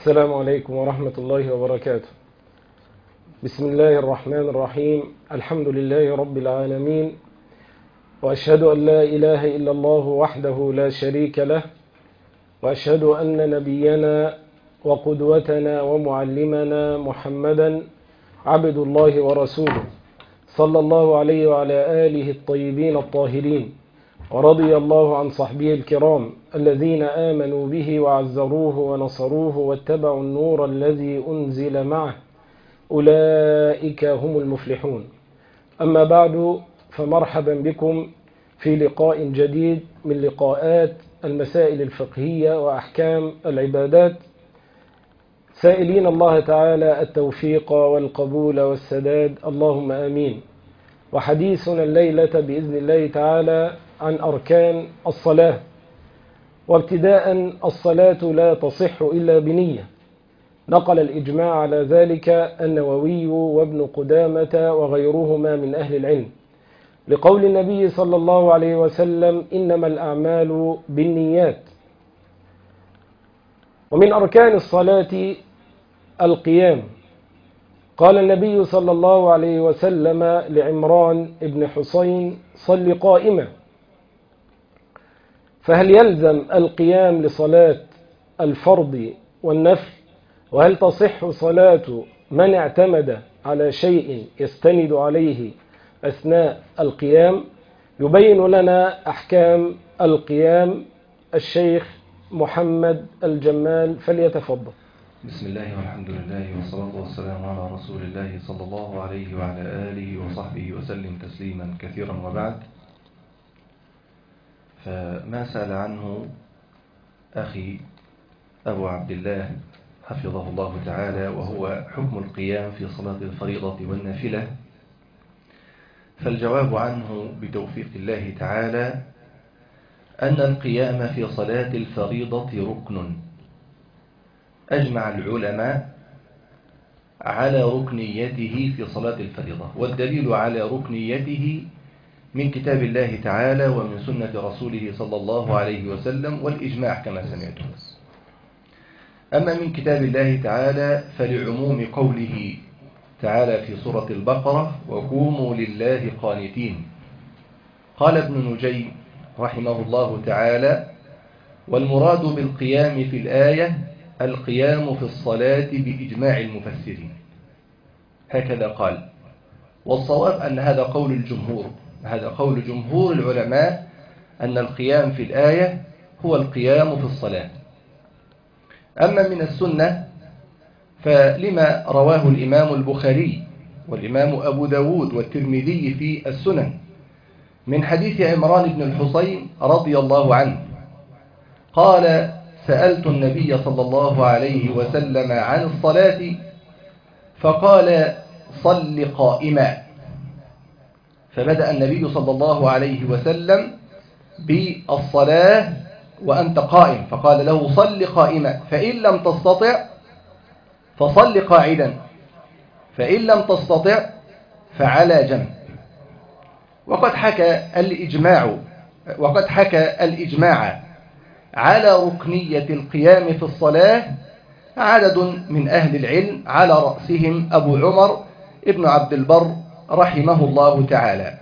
السلام عليكم ورحمة الله وبركاته. بسم الله الرحمن الرحيم. الحمد لله رب العالمين، وأشهد أن لا إله إلا الله وحده لا شريك له، وأشهد أن نبينا وقدوتنا ومعلمنا محمدا عبد الله ورسوله، صلى الله عليه وعلى آله الطيبين الطاهرين، ورضي الله عن صحبه الكرام الذين آمنوا به وعزروه ونصروه واتبعوا النور الذي أنزل معه، أولئك هم المفلحون. أما بعد، فمرحبا بكم في لقاء جديد من لقاءات المسائل الفقهية وأحكام العبادات، سائلين الله تعالى التوفيق والقبول والسداد، اللهم آمين. وحديثنا الليلة بإذن الله تعالى عن أركان الصلاة. وابتداء، الصلاة لا تصح إلا بنية، نقل الإجماع على ذلك النووي وابن قدامة وغيرهما من أهل العلم، لقول النبي صلى الله عليه وسلم: إنما الأعمال بالنيات. ومن أركان الصلاة القيام، قال النبي صلى الله عليه وسلم لعمران بن حسين: صل قائما. فهل يلزم القيام لصلاة الفرض والنفل؟ وهل تصح صلاة من اعتمد على شيء يستند عليه أثناء القيام؟ يبين لنا أحكام القيام الشيخ محمد الجمال، فليتفضل. بسم الله والحمد لله والصلاة والسلام على رسول الله صلى الله عليه وعلى آله وصحبه وسلم تسليما كثيرا. وبعد، فما سأل عنه أخي أبو عبد الله حفظه الله تعالى، وهو حكم القيام في صلاة الفريضة والنافلة، فالجواب عنه بتوفيق الله تعالى أن القيام في صلاة الفريضة ركن، أجمع العلماء على ركنيته في صلاة الفريضة، والدليل على ركنيته من كتاب الله تعالى ومن سنة رسوله صلى الله عليه وسلم والإجماع كما سمعتم. أما من كتاب الله تعالى فلعموم قوله تعالى في سورة البقرة: وقوموا لله قانتين. قال ابن نجي رحمه الله تعالى: والمراد بالقيام في الآية القيام في الصلاة بإجماع المفسرين. هكذا قال، والصواب أن هذا قول الجمهور، هذا قول جمهور العلماء، أن القيام في الآية هو القيام في الصلاة. أما من السنة فلما رواه الإمام البخاري والإمام أبو داود والترمذي في السنن من حديث عمران بن الحسين رضي الله عنه قال: سألت النبي صلى الله عليه وسلم عن الصلاة فقال: صل قائما. فبدأ النبي صلى الله عليه وسلم بالصلاة وأنت قائم، فقال له: صل قائما، فإن لم تستطع فصل قاعدا، فإن لم تستطع فعلى جنب. وقد حكى الإجماع على ركنية القيام في الصلاة عدد من أهل العلم، على رأسهم أبو عمر ابن عبد البر رحمه الله تعالى.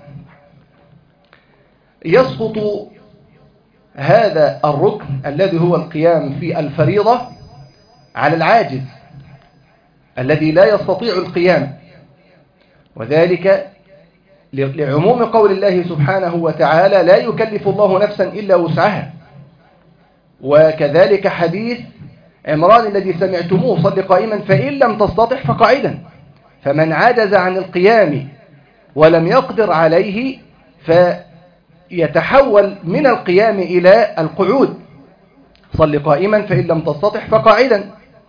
يسقط هذا الركن الذي هو القيام في الفريضة على العاجز الذي لا يستطيع القيام، وذلك لعموم قول الله سبحانه وتعالى: لا يكلف الله نفسا إلا وسعها. وكذلك حديث عمران الذي سمعتموه: صل قائما فإن لم تستطع فقاعدا. فمن عجز عن القيام ولم يقدر عليه فيتحول من القيام إلى القعود: صل قائما فإن لم تستطع فقاعدا.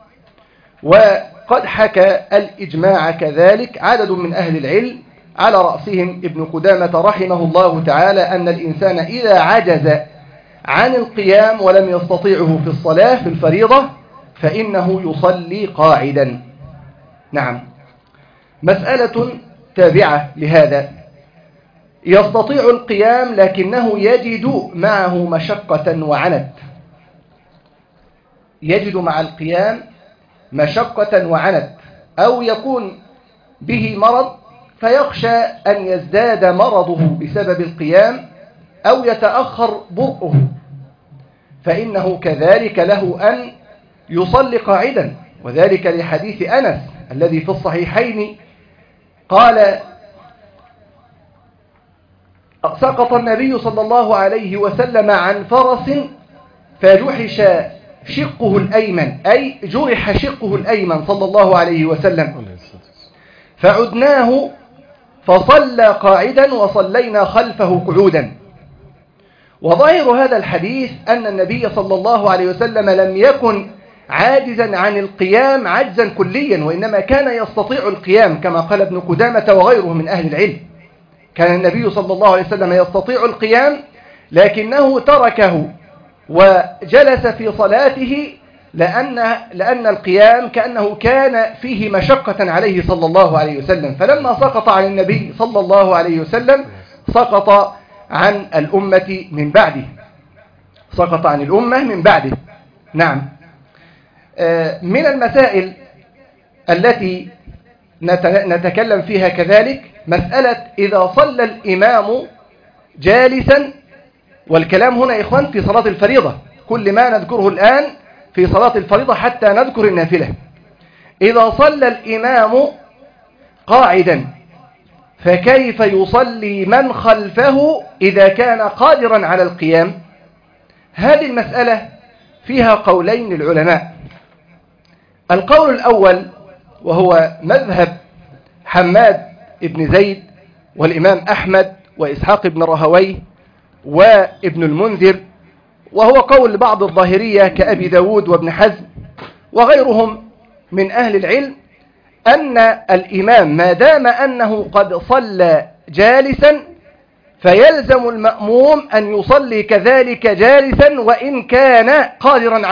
وقد حكى الإجماع كذلك عدد من أهل العلم، على رأسهم ابن قدامة رحمه الله تعالى، أن الإنسان إذا عجز عن القيام ولم يستطيعه في الصلاة في الفريضة فإنه يصلي قاعدا. نعم. مسألة تابعة لهذا: يستطيع القيام لكنه يجد معه مشقة وعنت، يجد مع القيام مشقة وعنت، أو يكون به مرض فيخشى أن يزداد مرضه بسبب القيام أو يتأخر برؤه، فإنه كذلك له أن يصلي قاعدا، وذلك لحديث أنس الذي في الصحيحين قال: سقط النبي صلى الله عليه وسلم عن فرس فجحش شقه الأيمن، أي جرح شقه الأيمن صلى الله عليه وسلم، فعدناه فصلى قاعدا وصلينا خلفه قعودا. وظاهر هذا الحديث أن النبي صلى الله عليه وسلم لم يكن عاجزا عن القيام عجزا كليا، وإنما كان يستطيع القيام كما قال ابن قدامة وغيره من أهل العلم. كان النبي صلى الله عليه وسلم يستطيع القيام، لكنه تركه وجلس في صلاته لأن القيام كأنه كان فيه مشقة عليه صلى الله عليه وسلم، فلما سقط عن النبي صلى الله عليه وسلم سقط عن الأمة من بعده، سقط عن الأمة من بعده. نعم. من المسائل التي نتكلم فيها كذلك مسألة إذا صلى الإمام جالسا، والكلام هنا إخوان في صلاة الفريضة، كل ما نذكره الآن في صلاة الفريضة حتى نذكر النافلة. إذا صلى الإمام قاعدا فكيف يصلي من خلفه إذا كان قادرا على القيام؟ هذه المسألة فيها قولين للعلماء. القول الأول وهو مذهب حماد بن زيد والإمام أحمد وإسحاق بن راهويه وابن المنذر، وهو قول بعض الظاهرية كأبي داود وابن حزم وغيرهم من أهل العلم، أن الإمام ما دام أنه قد صلى جالسا فيلزم المأموم أن يصلي كذلك جالسا وإن كان قادرا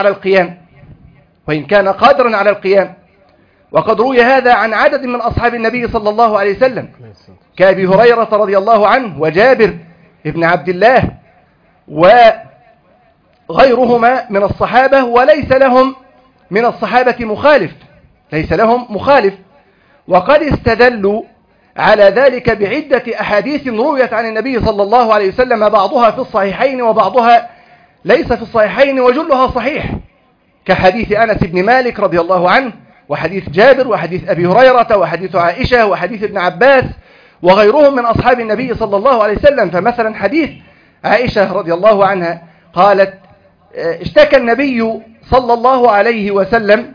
على القيام، وقد روي هذا عن عدد من أصحاب النبي صلى الله عليه وسلم كأبي هريرة رضي الله عنه وجابر ابن عبد الله وغيرهما من الصحابة، وليس لهم من الصحابة مخالف، وقد استدلوا على ذلك بعدة أحاديث رويت عن النبي صلى الله عليه وسلم، بعضها في الصحيحين وبعضها ليس في الصحيحين وجلها صحيح، كحديث أنس بن مالك رضي الله عنه، وحديث جابر، وحديث أبي هريرة، وحديث عائشة، وحديث ابن عباس وغيرهم من أصحاب النبي صلى الله عليه وسلم. فمثلا حديث عائشة رضي الله عنها قالت: اشتكى النبي صلى الله عليه وسلم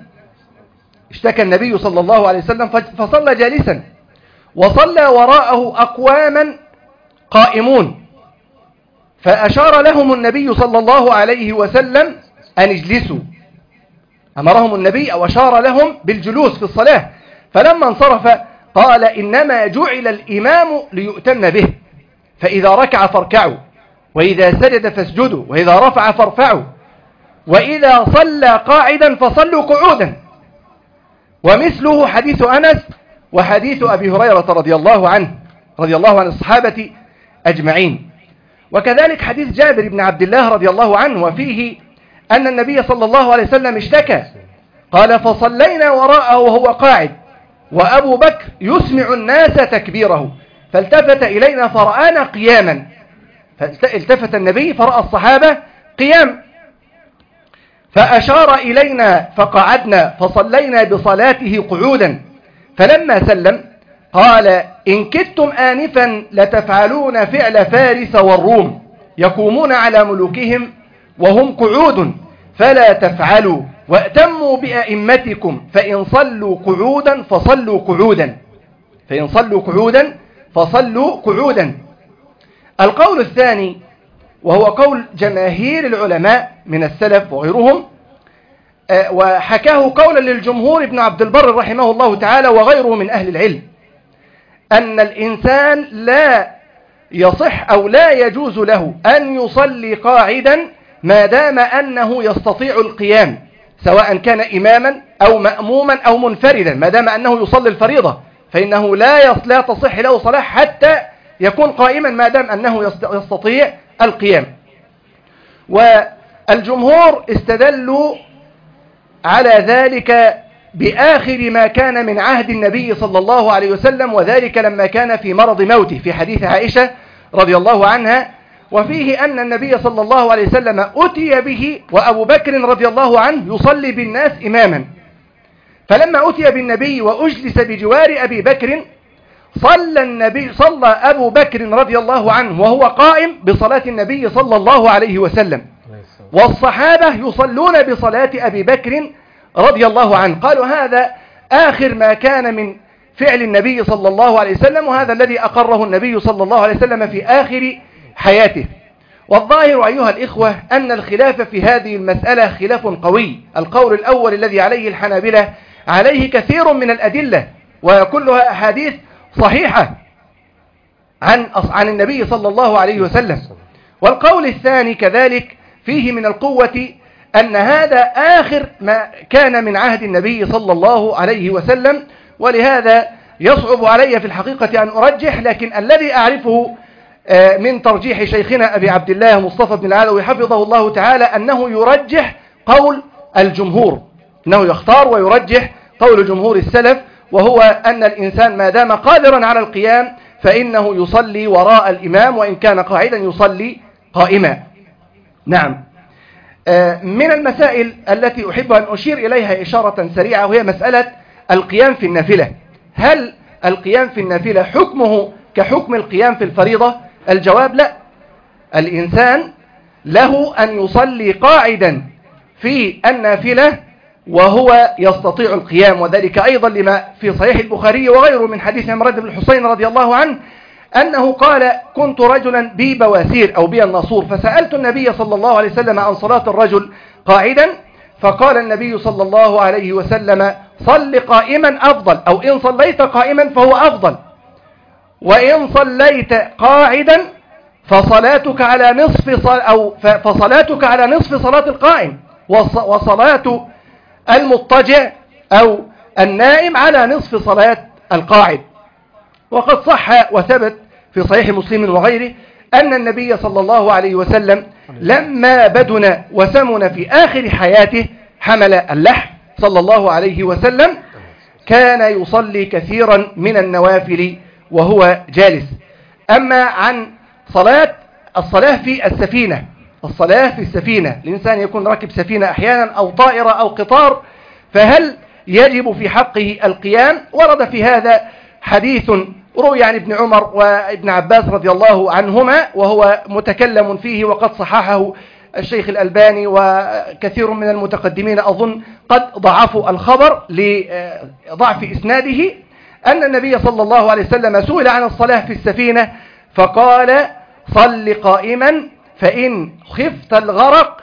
فصلى جالسا، وصلى وراءه أقواما قائمون، فأشار لهم النبي صلى الله عليه وسلم أن اجلسوا، أمرهم النبي أو أشار لهم بالجلوس في الصلاة، فلما انصرف قال: إنما جعل الإمام ليؤتم به، فإذا ركع فاركعوا، وإذا سجد فاسجدوا، وإذا رفع فارفعوا، وإذا صلى قاعدا فصلوا قعودا. ومثله حديث أنس وحديث أبي هريرة رضي الله عن الصحابة أجمعين. وكذلك حديث جابر بن عبد الله رضي الله عنه، وفيه أن النبي صلى الله عليه وسلم اشتكى، قال: فصلينا وراءه وهو قاعد وأبو بكر يسمع الناس تكبيره، فالتفت إلينا فرآنا قياما، فالتفت النبي فرأى الصحابة قيام، فأشار إلينا فقعدنا فصلينا بصلاته قعودا، فلما سلم قال: إن كدتم آنفا لتفعلون فعل فارس والروم يقومون على ملوكهم وهم قعود، فلا تفعلوا وأتموا بأئمتكم، فإن صلوا قعودا فصلوا قعودا. القول الثاني وهو قول جماهير العلماء من السلف وغيرهم، وحكاه قولا للجمهور ابن عبد البر رحمه الله تعالى وغيره من أهل العلم، أن الإنسان لا يصح أو لا يجوز له أن يصلي قاعدا ما دام أنه يستطيع القيام، سواء كان إماما أو مأموما أو منفردا، ما دام أنه يصلي الفريضة فإنه لا تصح له صلاة حتى يكون قائما ما دام أنه يستطيع القيام. والجمهور استدلوا على ذلك بآخر ما كان من عهد النبي صلى الله عليه وسلم، وذلك لما كان في مرض موته في حديث عائشة رضي الله عنها، وفيه أن النبي صلى الله عليه وسلم أتي به وأبو بكر رضي الله عنه يصلي بالناس إماما، فلما أتي بالنبي وأجلس بجوار أبي بكر صلى أبو بكر رضي الله عنه وهو قائم بصلاة النبي صلى الله عليه وسلم، والصحابة يصلون بصلاة أبي بكر رضي الله عنه. قالوا هذا آخر ما كان من فعل النبي صلى الله عليه وسلم، وهذا الذي أقره النبي صلى الله عليه وسلم في آخر حياته. والظاهر أيها الإخوة أن الخلاف في هذه المسألة خلاف قوي. القول الأول الذي عليه الحنابلة عليه كثير من الأدلة، وكلها أحاديث صحيحة عن النبي صلى الله عليه وسلم. والقول الثاني كذلك فيه من القوة أن هذا آخر ما كان من عهد النبي صلى الله عليه وسلم، ولهذا يصعب علي في الحقيقة أن أرجح، لكن الذي أعرفه من ترجيح شيخنا أبي عبد الله مصطفى بن العلوي حفظه الله تعالى أنه يرجح قول الجمهور، أنه يختار ويرجح قول جمهور السلف، وهو أن الإنسان ما دام قادرا على القيام فإنه يصلي وراء الإمام، وإن كان قاعدا يصلي قائما. نعم. من المسائل التي أحب أن أشير إليها إشارة سريعة وهي مسألة القيام في النافلة. هل القيام في النافلة حكمه كحكم القيام في الفريضة؟ الجواب لا. الإنسان له أن يصلي قاعدا في النافلة وهو يستطيع القيام، وذلك أيضا لما في صحيح البخاري وغيره من حديث عمران بن الحسين رضي الله عنه أنه قال: كنت رجلا بي بواسير أو بي الناصور، فسألت النبي صلى الله عليه وسلم عن صلاة الرجل قاعدا، فقال النبي صلى الله عليه وسلم: صل قائما أفضل، أو إن صليت قائما فهو أفضل، وإن صليت قاعدا فصلاتك على نصف صلاة القائم، وصلاة المضطجع أو النائم على نصف صلاة القاعد. وقد صح وثبت في صحيح مسلم وغيره أن النبي صلى الله عليه وسلم لما بدن وسمن في آخر حياته حمل اللحم صلى الله عليه وسلم، كان يصلي كثيرا من النوافل وهو جالس. أما عن الصلاة في السفينة، الإنسان يكون راكب سفينة أحيانا أو طائرة أو قطار، فهل يجب في حقه القيام؟ ورد في هذا حديث روي عن ابن عمر وابن عباس رضي الله عنهما، وهو متكلم فيه وقد صححه الشيخ الألباني وكثير من المتقدمين أظن قد ضعفوا الخبر لضعف إسناده، أن النبي صلى الله عليه وسلم سئل عن الصلاة في السفينة فقال: صل قائما، فإن خفت الغرق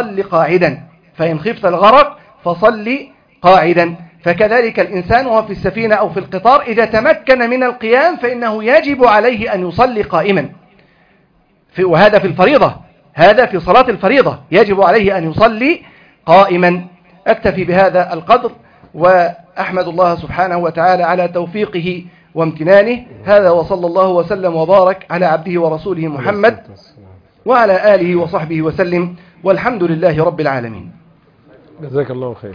فصل قاعدا. فكذلك الإنسان وهو في السفينة أو في القطار إذا تمكن من القيام فإنه يجب عليه أن يصلي قائما، وهذا في الفريضة، هذا في صلاة الفريضة يجب عليه أن يصلي قائما. أكتفي بهذا القدر، وأحمد الله سبحانه وتعالى على توفيقه وامتنانه. هذا وصلى الله وسلم وبارك على عبده ورسوله محمد وعلى آله وصحبه وسلم، والحمد لله رب العالمين. جزاك الله خير.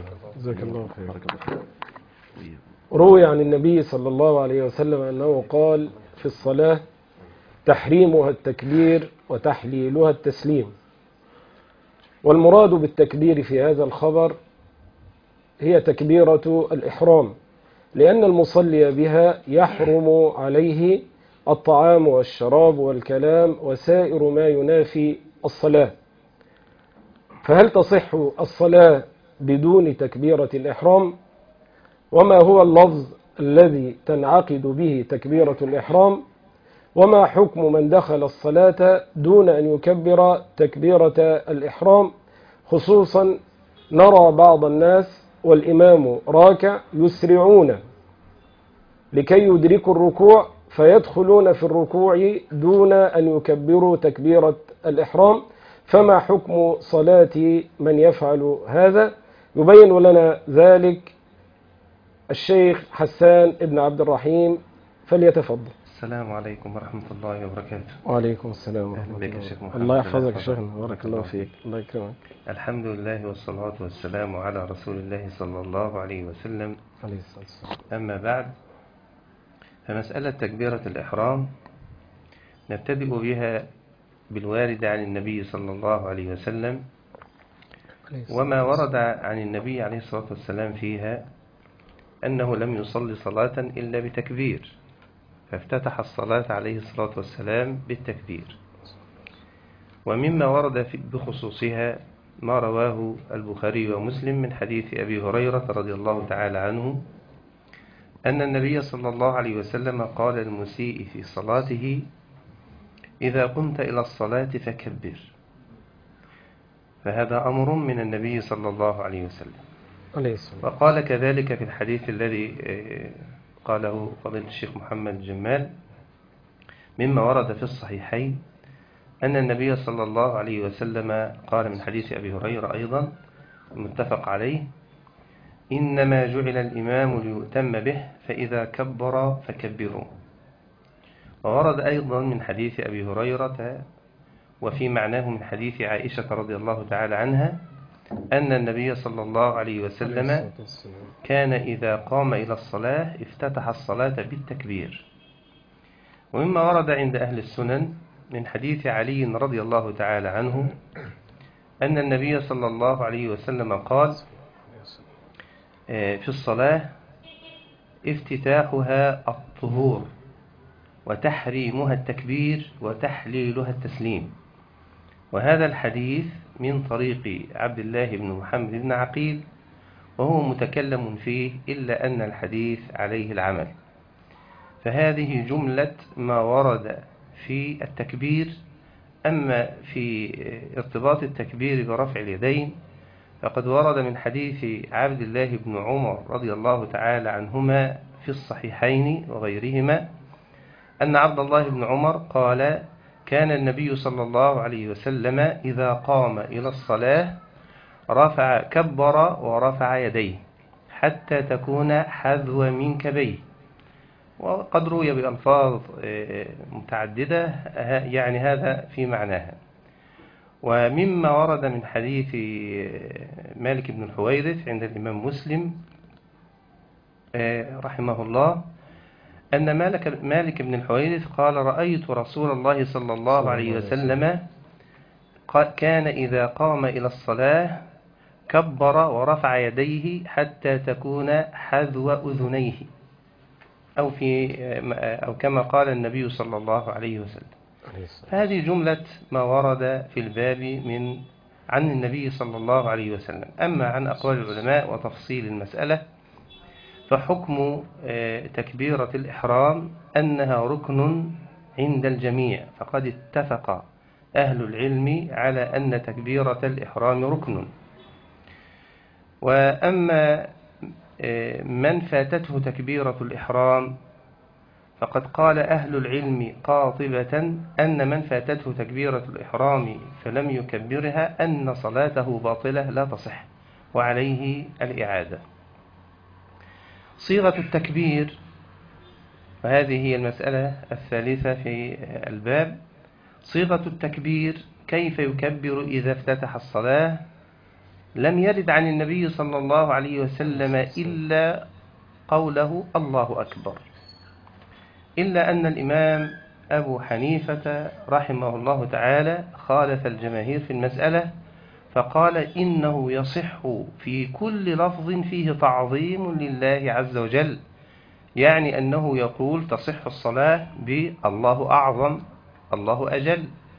روي عن النبي صلى الله عليه وسلم أنه قال في الصلاة: تحريمها التكبير وتحليلها التسليم. والمراد بالتكبير في هذا الخبر هي تكبيرة الإحرام، لأن المصلي بها يحرم عليه الطعام والشراب والكلام وسائر ما ينافي الصلاة. فهل تصح الصلاة بدون تكبيرة الإحرام؟ وما هو اللفظ الذي تنعقد به تكبيرة الإحرام؟ وما حكم من دخل الصلاة دون أن يكبر تكبيرة الإحرام؟ خصوصا نرى بعض الناس والإمام راكع يسرعون لكي يدركوا الركوع فيدخلون في الركوع دون أن يكبروا تكبيرة الإحرام، فما حكم صلاة من يفعل هذا؟ يبين لنا ذلك الشيخ حسان ابن عبد الرحيم، فليتفضل. السلام عليكم ورحمة الله وبركاته. وعليكم السلام ورحمة أهلا بك يا الله. شيخ محمد. الله يحفظك يا شيخنا، بارك الله فيك، الله يكرمك. الحمد لله والصلاة والسلام على رسول الله صلى الله عليه وسلم. عليه الصلاة والسلام. أما بعد، فمسألة تكبيرة الإحرام نبتدئ بها بالوارد عن النبي صلى الله عليه وسلم، وما ورد عن النبي عليه الصلاة والسلام فيها أنه لم يصلي صلاة إلا بتكبير، فافتتح الصلاة عليه الصلاة والسلام بالتكبير. ومما ورد بخصوصها ما رواه البخاري ومسلم من حديث أبي هريرة رضي الله تعالى عنه أن النبي صلى الله عليه وسلم قال المسيء في صلاته: إذا قمت إلى الصلاة فكبر. فهذا أمر من النبي صلى الله عليه وسلم. وقال كذلك في الحديث الذي قاله فضيلة الشيخ محمد جمال مما ورد في الصحيحين أن النبي صلى الله عليه وسلم قال من حديث أبي هريرة أيضا متفق عليه: إنما جعل الإمام ليؤتم به فإذا كبر فكبروا. وورد أيضا من حديث أبي هريرة وفي معناه من حديث عائشة رضي الله تعالى عنها أن النبي صلى الله عليه وسلم كان إذا قام إلى الصلاة افتتح الصلاة بالتكبير. ومما ورد عند أهل السنن من حديث علي رضي الله تعالى عنه أن النبي صلى الله عليه وسلم قال في الصلاة: افتتاحها الطهور، وتحريمها التكبير، وتحليلها التسليم. وهذا الحديث من طريق عبد الله بن محمد بن عقيل، وهو متكلم فيه إلا أن الحديث عليه العمل. فهذه جملة ما ورد في التكبير. أما في ارتباط التكبير برفع اليدين فقد ورد من حديث عبد الله بن عمر رضي الله تعالى عنهما في الصحيحين وغيرهما أن عبد الله بن عمر قال: كان النبي صلى الله عليه وسلم إذا قام إلى الصلاة كبر ورفع يديه حتى تكون حذو منكبيه. وقد روي بألفاظ متعددة يعني هذا في معناها. ومما ورد من حديث مالك بن الحويرث عند الإمام مسلم رحمه الله أن مالك بن الحويرث قال: رأيت رسول الله صلى الله عليه وسلم كان إذا قام إلى الصلاة كبر ورفع يديه حتى تكون حذو أذنيه، أو كما قال النبي صلى الله عليه وسلم. فهذه جملة ما ورد في الباب عن النبي صلى الله عليه وسلم. أما عن أقوال العلماء وتفصيل المسألة فحكم تكبيرة الإحرام أنها ركن عند الجميع، فقد اتفق أهل العلم على أن تكبيرة الإحرام ركن. وأما من فاتته تكبيرة الإحرام فقد قال أهل العلم قاطبة أن من فاتته تكبيرة الإحرام فلم يكبرها أن صلاته باطلة لا تصح وعليه الإعادة. صيغة التكبير، وهذه هي المسألة الثالثة في الباب. صيغة التكبير كيف يكبر إذا افتتح الصلاة؟ لم يرد عن النبي صلى الله عليه وسلم إلا قوله الله أكبر، إلا أن الإمام أبو حنيفة رحمه الله تعالى خالف الجماهير في المسألة، فقال إنه يصح في كل لفظ فيه تعظيم لله عز وجل، يعني أنه يقول تصح الصلاة بالله أعظم الله أجل.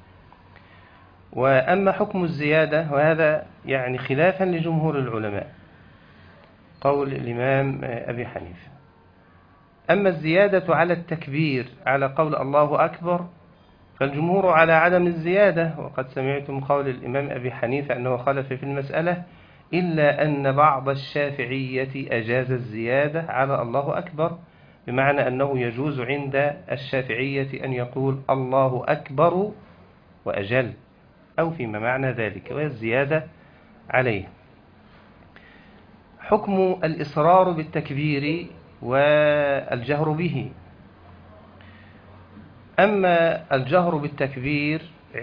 وأما حكم الزيادة وهذا يعني خلافا لجمهور العلماء قول الإمام أبي حنيفة. أما الزيادة على التكبير على قول الله أكبر فالجمهور على عدم الزيادة، وقد سمعتم قول الإمام أبي حنيفة أنه خالف في المسألة، إلا أن بعض الشافعية أجاز الزيادة على الله أكبر، بمعنى أنه يجوز عند الشافعية أن يقول الله أكبر وأجل أو فيما معنى ذلك، وهي الزيادة عليه. حكم الإصرار بالتكبير والجهر به. أما الجهر بالتكبير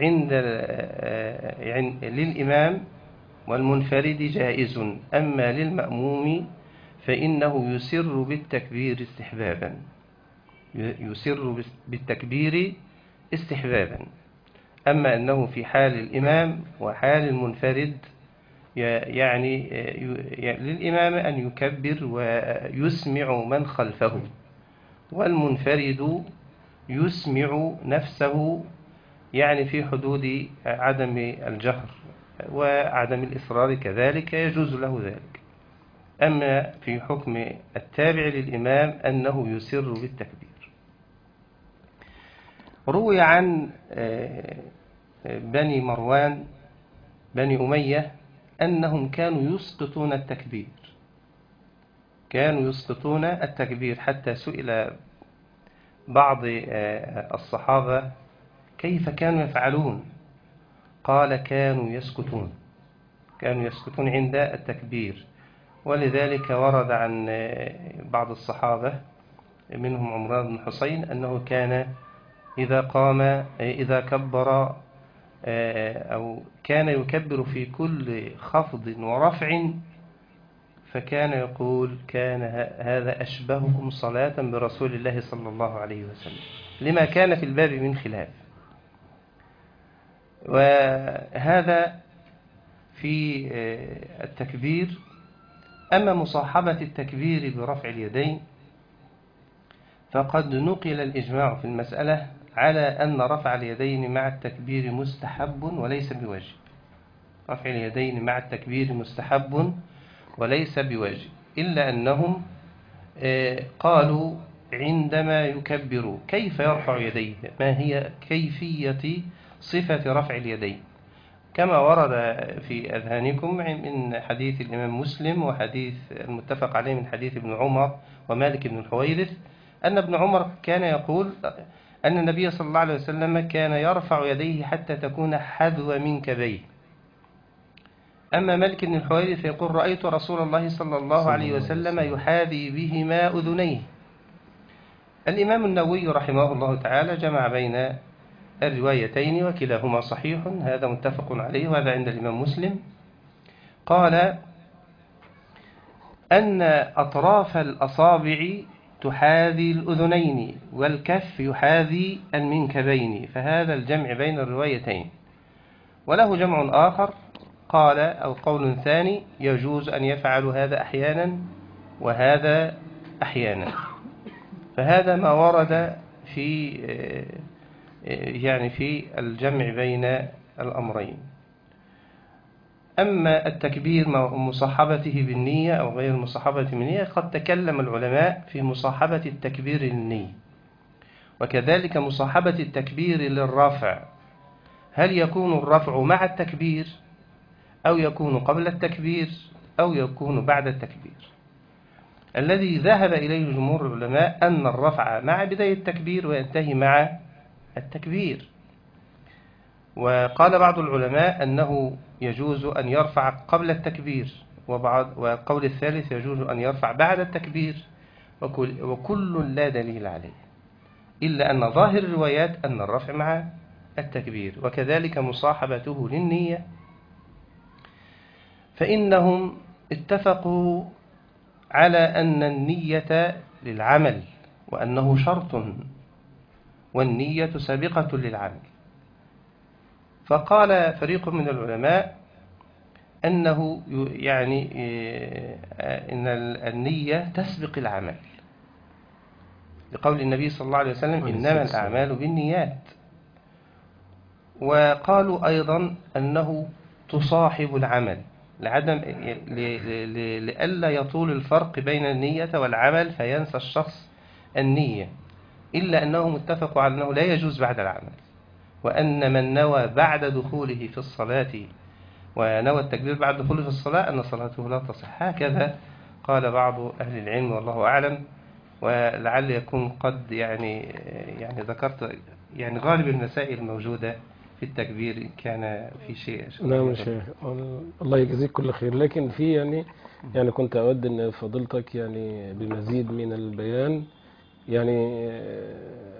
للإمام والمنفرد جائز، أما للمأموم فإنه يسر بالتكبير استحبابا، يسر بالتكبير استحبابا. أما أنه في حال الإمام وحال المنفرد يعني للإمام أن يكبر ويسمع من خلفه، والمنفرد يسمع نفسه يعني في حدود عدم الجهر وعدم الإصرار كذلك يجوز له ذلك. أما في حكم التابع للإمام أنه يسر بالتكبير. روي عن بني مروان بني أمية أنهم كانوا يسقطون التكبير، كانوا يسقطون التكبير، حتى سئل بعض الصحابة كيف كانوا يفعلون؟ قال كانوا يسكتون عند التكبير. ولذلك ورد عن بعض الصحابة منهم عمران بن حسين أنه كان إذا قام إذا كبر أو كان يكبر في كل خفض ورفع، فكان يقول كان هذا أشبهكم صلاة برسول الله صلى الله عليه وسلم، لما كان في الباب من خلاف. وهذا في التكبير. أما مصاحبة التكبير برفع اليدين فقد نقل الإجماع في المسألة على أن رفع اليدين مع التكبير مستحب وليس بواجب. رفع اليدين مع التكبير مستحب وليس بواجب، إلا أنهم قالوا عندما يكبر كيف يرفع يديه، ما هي كيفية صفة رفع اليدين، كما ورد في أذهانكم من حديث الإمام مسلم وحديث المتفق عليه من حديث ابن عمر ومالك بن الحويرث أن ابن عمر كان يقول أن النبي صلى الله عليه وسلم كان يرفع يديه حتى تكون حذو منكبيه. أما مالك بن الحويرث يقول رأيت رسول الله صلى الله عليه وسلم يحاذي بهما أذنيه. الإمام النووي رحمه الله تعالى جمع بين الروايتين وكلاهما صحيح، هذا متفق عليه وهذا عند الإمام مسلم. قال أن أطراف الأصابع تحاذي الأذنين والكف يحاذي المنكبين، فهذا الجمع بين الروايتين. وله جمع آخر قال أو قول ثاني يجوز أن يفعل هذا أحيانا وهذا أحيانا، فهذا ما ورد في يعني في الجمع بين الأمرين. أما التكبير مصاحبته بالنية أو غير مصاحبته بالنية، قد تكلم العلماء في مصاحبة التكبير للنية، وكذلك مصاحبة التكبير للرفع، هل يكون الرفع مع التكبير أو يكون قبل التكبير أو يكون بعد التكبير. الذي ذهب إليه جمهور العلماء أن الرفع مع بداية التكبير وينتهي مع التكبير. وقال بعض العلماء أنه يجوز أن يرفع قبل التكبير، وقول الثالث يجوز أن يرفع بعد التكبير، وكل لا دليل عليه، إلا أن ظاهر الروايات أن الرفع مع التكبير. وكذلك مصاحبته للنية، فإنهم اتفقوا على أن النية للعمل وأنه شرط، والنية سابقة للعمل. فقال فريق من العلماء أنه يعني إن النية تسبق العمل، لقول النبي صلى الله عليه وسلم إنما الأعمال بالنيات. وقالوا أيضا أنه تصاحب العمل لئلا يطول الفرق بين النية والعمل فينسى الشخص النية، إلا أنهم اتفقوا على أنه لا يجوز بعد العمل، وأن من نوى بعد دخوله في الصلاة ونوى التكبير بعد دخوله في الصلاة أن صلاته لا تصح. هكذا قال بعض أهل العلم والله أعلم. ولعل يكون قد يعني ذكرت يعني غالب المسائل الموجودة في التكبير كان في شيء. نعم شيخ، الله يجزيك كل خير. لكن في يعني كنت أود أن فضيلتك يعني بمزيد من البيان، يعني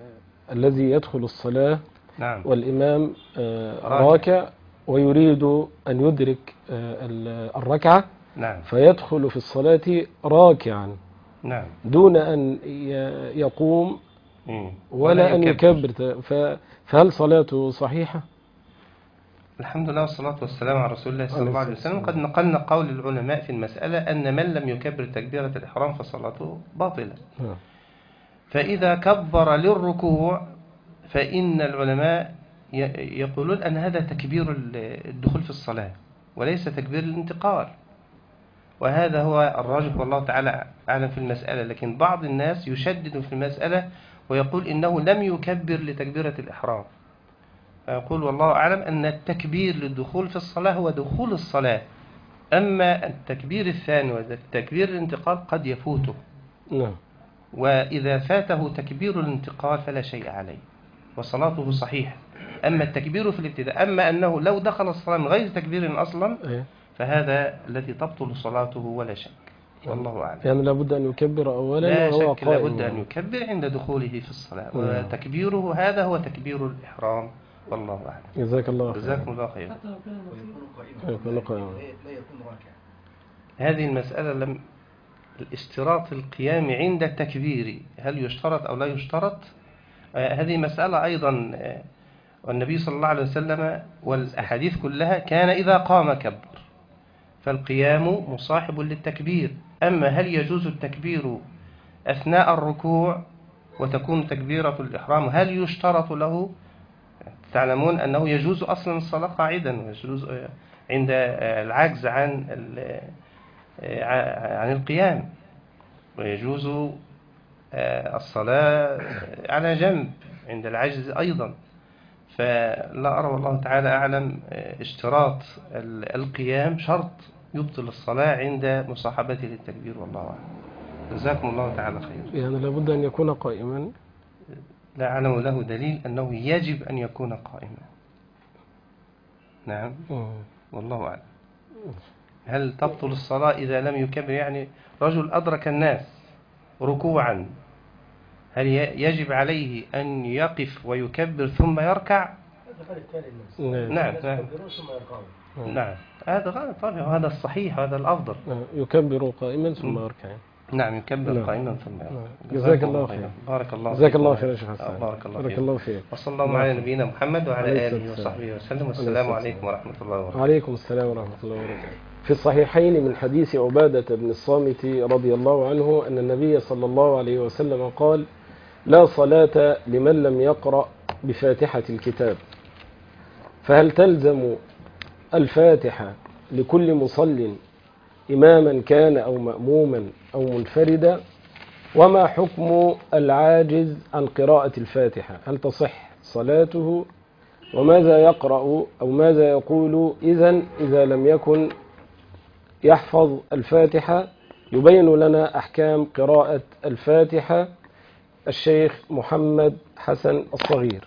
الذي يدخل الصلاة نعم. والإمام راكع ويريد أن يدرك الركعة، نعم. فيدخل في الصلاة راكعا نعم. دون أن يقوم ولا أن يكبر، فهل صلاته صحيحة؟ الحمد لله والصلاة والسلام على رسول الله صلى الله عليه وسلم. قد نقلنا قول العلماء في المسألة أن من لم يكبر تكبيرة الإحرام فصلاته باطلة. فإذا كبر للركوع فإن العلماء يقولون أن هذا تكبير الدخول في الصلاة وليس تكبير الانتقال، وهذا هو الراجح والله تعالى أعلم في المسألة. لكن بعض الناس يشدد في المسألة ويقول إنه لم يكبر لتكبيرة الإحرام، فيقول والله أعلم أن التكبير للدخول في الصلاة هو دخول الصلاة، أما التكبير الثاني وتكبير الانتقال قد يفوته. نعم. وإذا فاته تكبير الانتقال فلا شيء عليه وصلاته صحيحة. أما التكبير في الابتداء، أما أنه لو دخل الصلاة من غير تكبير أصلا فهذا الذي تبطل صلاته ولا شك، والله أعلم. يعني لابد أن يكبر أولا لا وهو شك، لابد أن يكبر عند دخوله في الصلاة، وتكبيره هذا هو تكبير الإحرام، والله أعلم. جزاك الله خير. جزاكم الله خير. يكون قائما. لا يكون راكعا. هذه المسألة لم الاشتراط القيام عند التكبير هل يشترط أو لا يشترط؟ هذه مسألة أيضا، والنبي صلى الله عليه وسلم والأحاديث كلها كان إذا قام كبر، فالقيام مصاحب للتكبير. أما هل يجوز التكبير أثناء الركوع وتكون تكبيرة الإحرام هل يشترط له؟ تعلمون أنه يجوز أصلا الصلاة قاعدا، ويجوز عند العجز عن القيام، ويجوز الصلاة على جنب عند العجز أيضا. فلا أرى والله تعالى أعلم اشتراط القيام شرط يبطل الصلاة عند مصاحبته للتكبير، والله أعلم. جزاكم الله تعالى خير. يعني لابد أن يكون قائما. لا أعلم له دليل أنه يجب أن يكون قائما. نعم. والله أعلم. هل تبطل الصلاة إذا لم يكبر؟ يعني رجل أدرك الناس ركوعا، هل يجب عليه أن يقف ويكبر ثم يركع؟ نعم. نعم. هذا غلط طبعا، وهذا الصحيح، هذا الأفضل. يكبر قائما ثم يركع. نعم، يكبر قائما ثم يركع. جزاك الله خير. بارك الله فيك. جزاك الله خير يا شيخ حسن. بارك الله فيك. وصلى الله على نبينا محمد وعلى آله وصحبه وسلم، والسلام عليكم ورحمة الله وبركاته. وعليكم السلام ورحمة الله وبركاته. في الصحيحين من حديث عبادة بن الصامت رضي الله عنه أن النبي صلى الله عليه وسلم قال: لا صلاة لمن لم يقرأ بفاتحة الكتاب. فهل تلزم الفاتحة لكل مصل إماما كان أو مأموما أو منفردا؟ وما حكم العاجز عن قراءة الفاتحة؟ هل تصح صلاته؟ وماذا يقرأ أو ماذا يقول إذا لم يكن يحفظ الفاتحة؟ يبين لنا أحكام قراءة الفاتحة الشيخ محمد حسن الصغير.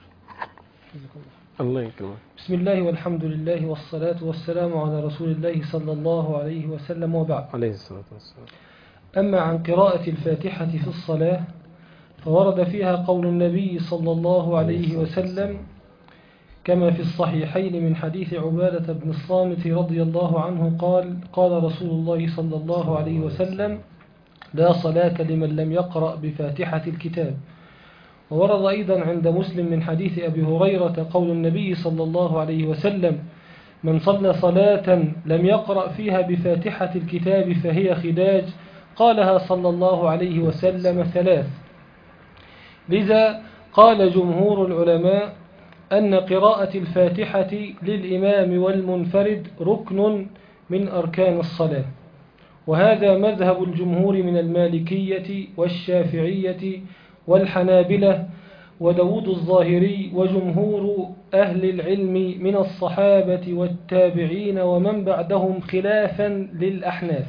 الله يكرمك. بسم الله والحمد لله والصلاة والسلام على رسول الله صلى الله عليه وسلم، وبعد. عليه الصلاة والسلام. أما عن قراءة الفاتحة في الصلاة فورد فيها قول النبي صلى الله عليه وسلم كما في الصحيحين من حديث عبادة بن الصامت رضي الله عنه قال: قال رسول الله صلى الله عليه وسلم: لا صلاة لمن لم يقرأ بفاتحة الكتاب. وورد أيضا عند مسلم من حديث أبي هريرة قول النبي صلى الله عليه وسلم: من صلى صلاة لم يقرأ فيها بفاتحة الكتاب فهي خداج، قالها صلى الله عليه وسلم 3. لذا قال جمهور العلماء أن قراءة الفاتحة للإمام والمنفرد ركن من أركان الصلاة، وهذا مذهب الجمهور من المالكية والشافعية والحنابلة وداود الظاهري وجمهور أهل العلم من الصحابة والتابعين ومن بعدهم، خلافا للأحناف.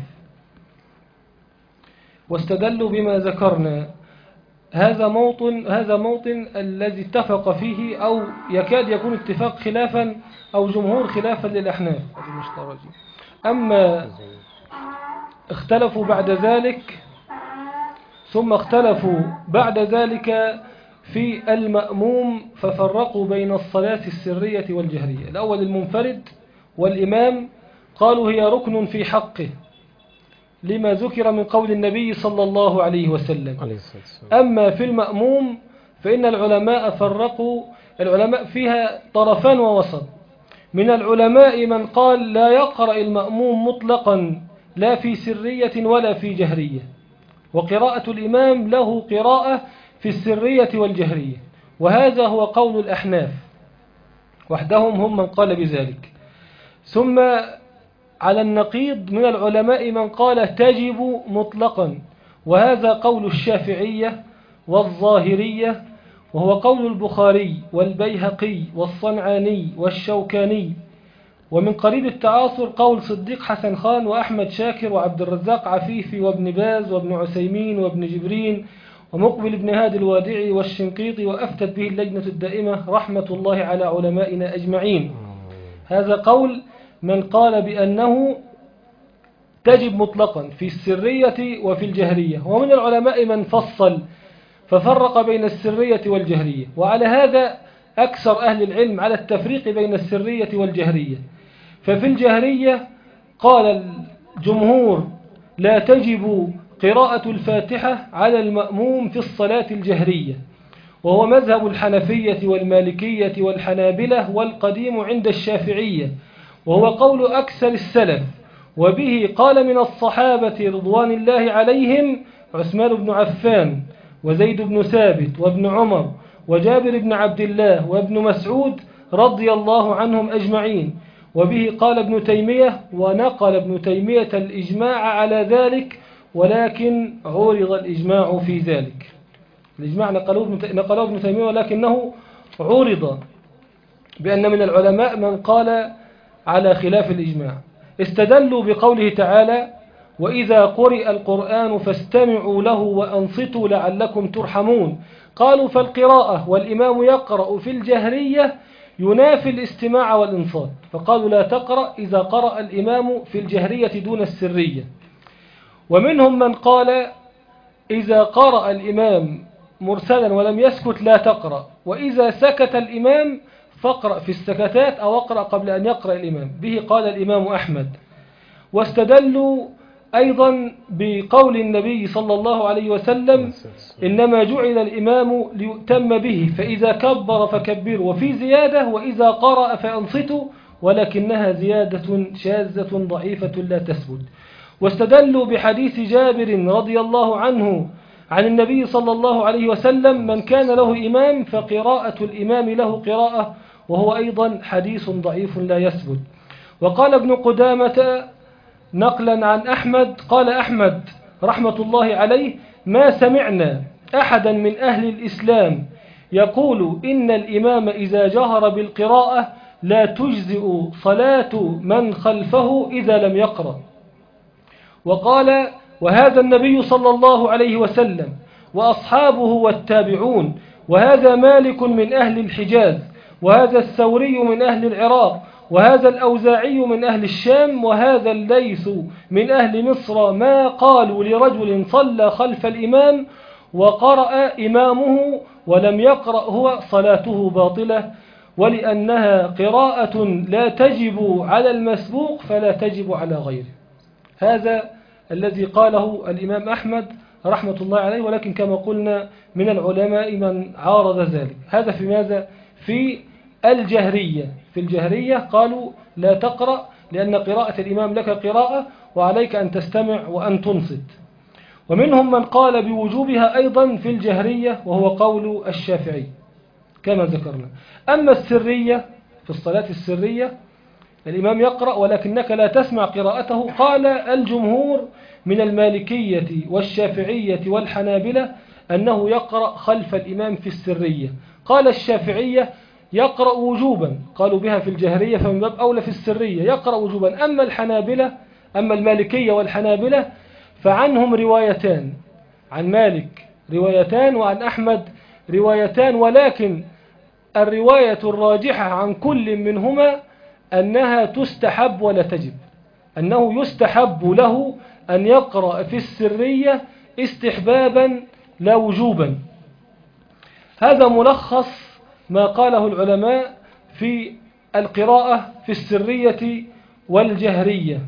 واستدلوا بما ذكرنا. هذا موطن الذي اتفق فيه أو يكاد يكون اتفاق خلافا أو جمهور خلافا للأحناف. أما اختلفوا بعد ذلك، ثم اختلفوا بعد ذلك في المأموم ففرقوا بين الصلاة السرية والجهرية. الأول المنفرد والإمام قالوا هي ركن في حقه لما ذكر من قول النبي صلى الله عليه وسلم. أما في المأموم فإن العلماء فرقوا، العلماء فيها طرفان ووسط. من العلماء من قال لا يقرأ المأموم مطلقا لا في سرية ولا في جهرية، وقراءة الإمام له قراءة في السرية والجهرية، وهذا هو قول الأحناف وحدهم هم من قال بذلك. ثم على النقيض من العلماء من قال تجب مطلقا، وهذا قول الشافعية والظاهرية، وهو قول البخاري والبيهقي والصنعاني والشوكاني، ومن قريب التعاصر قول صديق حسن خان وأحمد شاكر وعبد الرزاق عفيفي وابن باز وابن عثيمين وابن جبرين ومقبل ابن هادي الوادعي والشنقيطي، وأفتت به اللجنة الدائمة رحمة الله على علمائنا أجمعين. هذا قول من قال بأنه تجب مطلقا في السرية وفي الجهرية. ومن العلماء من فصل ففرق بين السرية والجهرية، وعلى هذا أكثر أهل العلم على التفريق بين السرية والجهرية. ففي الجهرية قال الجمهور لا تجب قراءة الفاتحة على المأموم في الصلاة الجهرية، وهو مذهب الحنفية والمالكية والحنابلة والقديم عند الشافعية، وهو قول أكثر السلف. وبه قال من الصحابة رضوان الله عليهم عثمان بن عفان وزيد بن ثابت وابن عمر وجابر بن عبد الله وابن مسعود رضي الله عنهم أجمعين. وبه قال ابن تيمية، ونقل ابن تيمية الإجماع على ذلك، ولكن عورض الإجماع في ذلك. الإجماع نقله ابن تيمية ولكنه عورض بأن من العلماء من قال على خلاف الإجماع. استدلوا بقوله تعالى وإذا قرئ القرآن فاستمعوا له وأنصتوا لعلكم ترحمون. قالوا فالقراءة والإمام يقرأ في الجهرية ينافي الاستماع والإنصات، فقالوا لا تقرأ إذا قرأ الإمام في الجهرية دون السرية. ومنهم من قال إذا قرأ الإمام مرسلا ولم يسكت لا تقرأ، وإذا سكت الإمام فاقرأ في السكتات أو اقرأ قبل أن يقرأ الإمام. به قال الإمام أحمد. واستدلوا أيضا بقول النبي صلى الله عليه وسلم إنما جعل الإمام ليؤتم به فإذا كبر فكبروا، وفي زيادة وإذا قرأ فأنصتوا، ولكنها زيادة شاذة ضعيفة لا تثبت. واستدلوا بحديث جابر رضي الله عنه عن النبي صلى الله عليه وسلم من كان له إمام فقراءة الإمام له قراءة، وهو أيضا حديث ضعيف لا يثبت. وقال ابن قدامة نقلا عن أحمد قال أحمد رحمة الله عليه ما سمعنا أحدا من أهل الإسلام يقول إن الإمام إذا جهر بالقراءة لا تجزئ صلاة من خلفه إذا لم يقرأ. وقال وهذا النبي صلى الله عليه وسلم وأصحابه والتابعون، وهذا مالك من أهل الحجاز، وهذا الثوري من أهل العراق، وهذا الأوزاعي من أهل الشام، وهذا الليث من أهل مصر ما قالوا لرجل صلى خلف الإمام وقرأ إمامه ولم يقرأ هو صلاته باطلة، ولأنها قراءة لا تجب على المسبوق فلا تجب على غيره. هذا الذي قاله الإمام أحمد رحمة الله عليه، ولكن كما قلنا من العلماء من عارض ذلك. هذا في ماذا؟ في الجهرية. في الجهرية قالوا لا تقرأ لأن قراءة الإمام لك قراءة وعليك أن تستمع وأن تنصت. ومنهم من قال بوجوبها أيضا في الجهرية، وهو قول الشافعي كما ذكرنا. أما السرية في الصلاة السرية الإمام يقرأ ولكنك لا تسمع قراءته. قال الجمهور من المالكية والشافعية والحنابلة أنه يقرأ خلف الإمام في السرية. قال الشافعية يقرأ وجوبا، قالوا بها في الجهرية فمن باب أولى في السرية يقرأ وجوبا. أما الحنابلة أما المالكية والحنابلة فعنهم روايتان، عن مالك روايتان وعن أحمد روايتان، ولكن الرواية الراجحة عن كل منهما أنها تستحب ولا تجب، أنه يستحب له أن يقرأ في السرية استحبابا لا وجوبا. هذا ملخص ما قاله العلماء في القراءة في السرية والجهرية.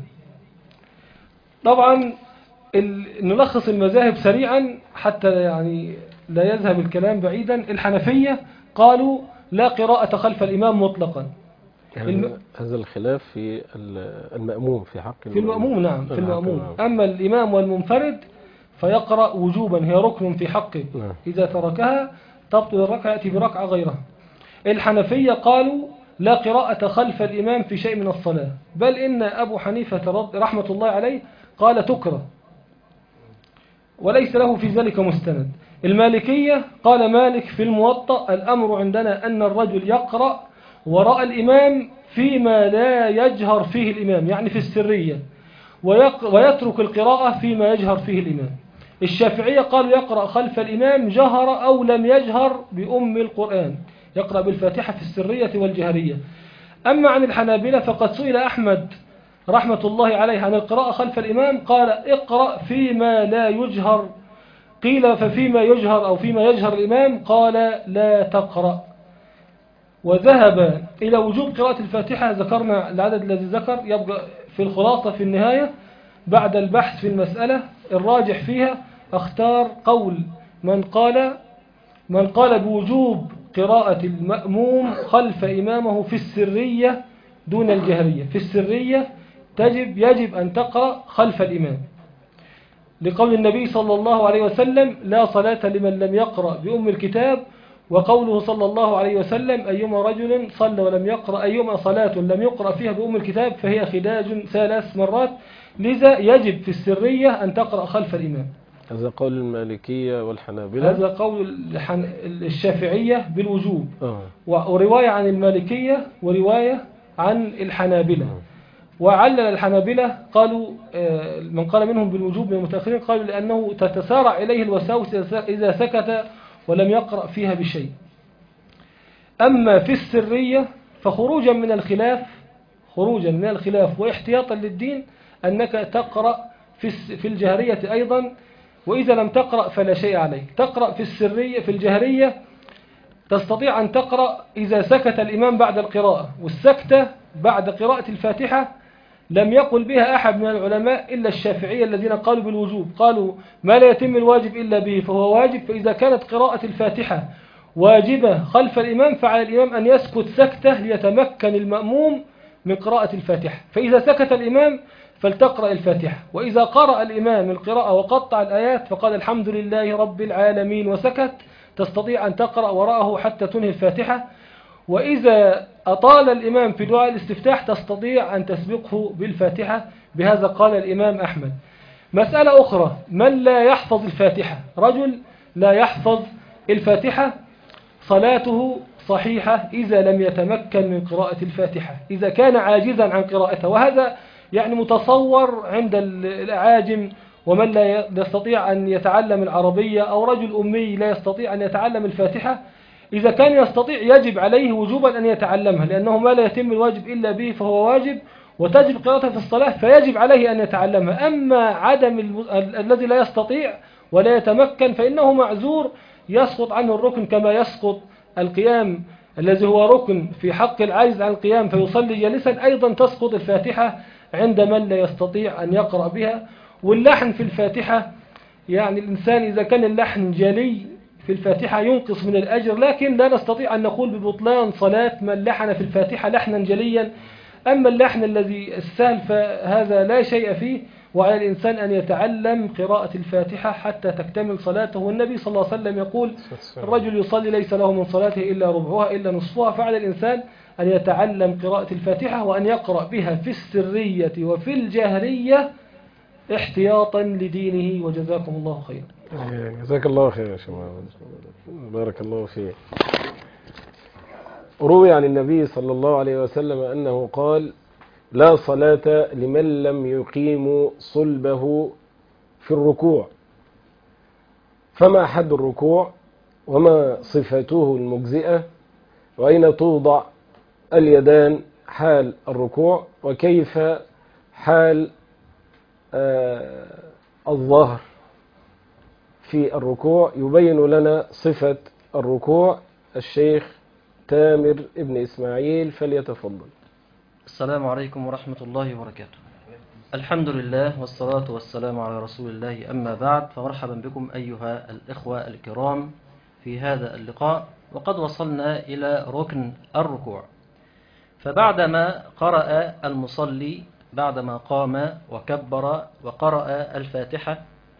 طبعا نلخص المذاهب سريعا حتى يعني لا يذهب الكلام بعيدا. الحنفية قالوا لا قراءة خلف الإمام مطلقا. هذا الخلاف في المأموم في حق في المأموم، نعم في المأموم. أما الإمام والمنفرد فيقرأ وجوبا، هي ركن في حقه، إذا تركها تبطل الركعة يأتي بركعة غيرها. الحنفية قالوا لا قراءة خلف الإمام في شيء من الصلاة، بل إن أبو حنيفة رحمة الله عليه قال تكره وليس له في ذلك مستند. المالكية قال مالك في الموطأ الأمر عندنا أن الرجل يقرأ وراء الإمام فيما لا يجهر فيه الإمام، يعني في السرية، ويترك القراءة فيما يجهر فيه الإمام. الشافعية قالوا يقرأ خلف الإمام جهر أو لم يجهر بأم القرآن، يقرأ بالفاتحة في السرية والجهرية. أما عن الحنابلة فقد سئل أحمد رحمة الله عليه عن القراءة خلف الإمام، قال اقرأ فيما لا يجهر. قيل ففيما يجهر أو فيما يجهر الإمام، قال لا تقرأ. وذهب إلى وجوب قراءة الفاتحة، ذكرنا العدد الذي ذكر، يبقى في الخلاصة في النهاية بعد البحث في المسألة الراجح فيها اختار قول من قال بوجوب قراءة المأموم خلف إمامه في السرية دون الجهرية. في السرية يجب أن تقرأ خلف الإمام، لقول النبي صلى الله عليه وسلم لا صلاة لمن لم يقرأ بأم الكتاب، وقوله صلى الله عليه وسلم أيما رجل صلى ولم يقرأ أيما صلاة لم يقرأ فيها بأم الكتاب فهي خداج 3 مرات. لذا يجب في السرية أن تقرأ خلف الإمام. هذا قول المالكية والحنابلة، هذا قول الشافعية بالوجوب، ورواية عن المالكية ورواية عن الحنابلة. وعلل الحنابلة قالوا من قال منهم بالوجوب من المتأخرين قالوا لأنه تتسارع إليه الوساوس إذا سكت ولم يقرأ فيها بشيء. أما في السرية فخروجا من الخلاف واحتياطا للدين أنك تقرأ في الجهرية أيضا، وإذا لم تقرأ فلا شيء عليك. تقرأ في السرية في الجهرية تستطيع أن تقرأ إذا سكت الإمام بعد القراءة، والسكتة بعد قراءة الفاتحة لم يقل بها أحد من العلماء إلا الشافعية الذين قالوا بالوجوب، قالوا ما لا يتم الواجب إلا به فهو واجب. فإذا كانت قراءة الفاتحة واجبة خلف الإمام فعلى الإمام أن يسكت سكتة ليتمكن المأموم من قراءة الفاتحة. فإذا سكت الإمام فلتقرأ الفاتحة، وإذا قرأ الإمام القراءة وقطع الآيات فقال الحمد لله رب العالمين وسكت، تستطيع أن تقرأ وراءه حتى تنهي الفاتحة. وإذا أطال الإمام في دعاء الاستفتاح تستطيع أن تسبقه بالفاتحة. بهذا قال الإمام أحمد. مسألة أخرى، من لا يحفظ الفاتحة، رجل لا يحفظ الفاتحة صلاته صحيحة إذا لم يتمكن من قراءة الفاتحة، إذا كان عاجزا عن قراءتها. وهذا يعني متصور عند الأعاجم ومن لا يستطيع أن يتعلم العربية، أو رجل أمي لا يستطيع أن يتعلم الفاتحة. إذا كان يستطيع يجب عليه وجوبا أن يتعلمها، لأنه ما لا يتم الواجب إلا به فهو واجب، وتجب قراءتها في الصلاة فيجب عليه أن يتعلمها. أما عدم الذي لا يستطيع ولا يتمكن فإنه معذور، يسقط عنه الركن كما يسقط القيام الذي هو ركن في حق العاجز عن القيام فيصلي جالسا، أيضا تسقط الفاتحة عند من لا يستطيع أن يقرأ بها. واللحن في الفاتحة، يعني الإنسان إذا كان اللحن جلي في الفاتحة ينقص من الأجر، لكن لا نستطيع أن نقول ببطلان صلاة من لحن في الفاتحة لحنا جليا. أما اللحن الذي السهل فهذا لا شيء فيه، وعلى الإنسان أن يتعلم قراءة الفاتحة حتى تكتمل صلاته. والنبي صلى الله عليه وسلم يقول الرجل يصلي ليس له من صلاته إلا ربعها إلا نصفها. فعلى الإنسان أن يتعلم قراءة الفاتحة وأن يقرأ بها في السرية وفي الجهرية احتياطا لدينه. وجزاكم الله خيرا. جزاك الله خير يا شباب، بارك الله فيك. روي عن النبي صلى الله عليه وسلم أنه قال لا صلاة لمن لم يقيم صلبه في الركوع. فما حد الركوع، وما صفته المجزئة، وأين توضع اليدان حال الركوع، وكيف حال الظهر في الركوع. يبين لنا صفة الركوع الشيخ تامر ابن إسماعيل، فليتفضل. السلام عليكم ورحمة الله وبركاته. الحمد لله والصلاة والسلام على رسول الله، أما بعد، فمرحبا بكم أيها الإخوة الكرام في هذا اللقاء. وقد وصلنا إلى ركن الركوع. فبعدما قرأ المصلي، بعدما قام وكبر وقرأ الفاتحة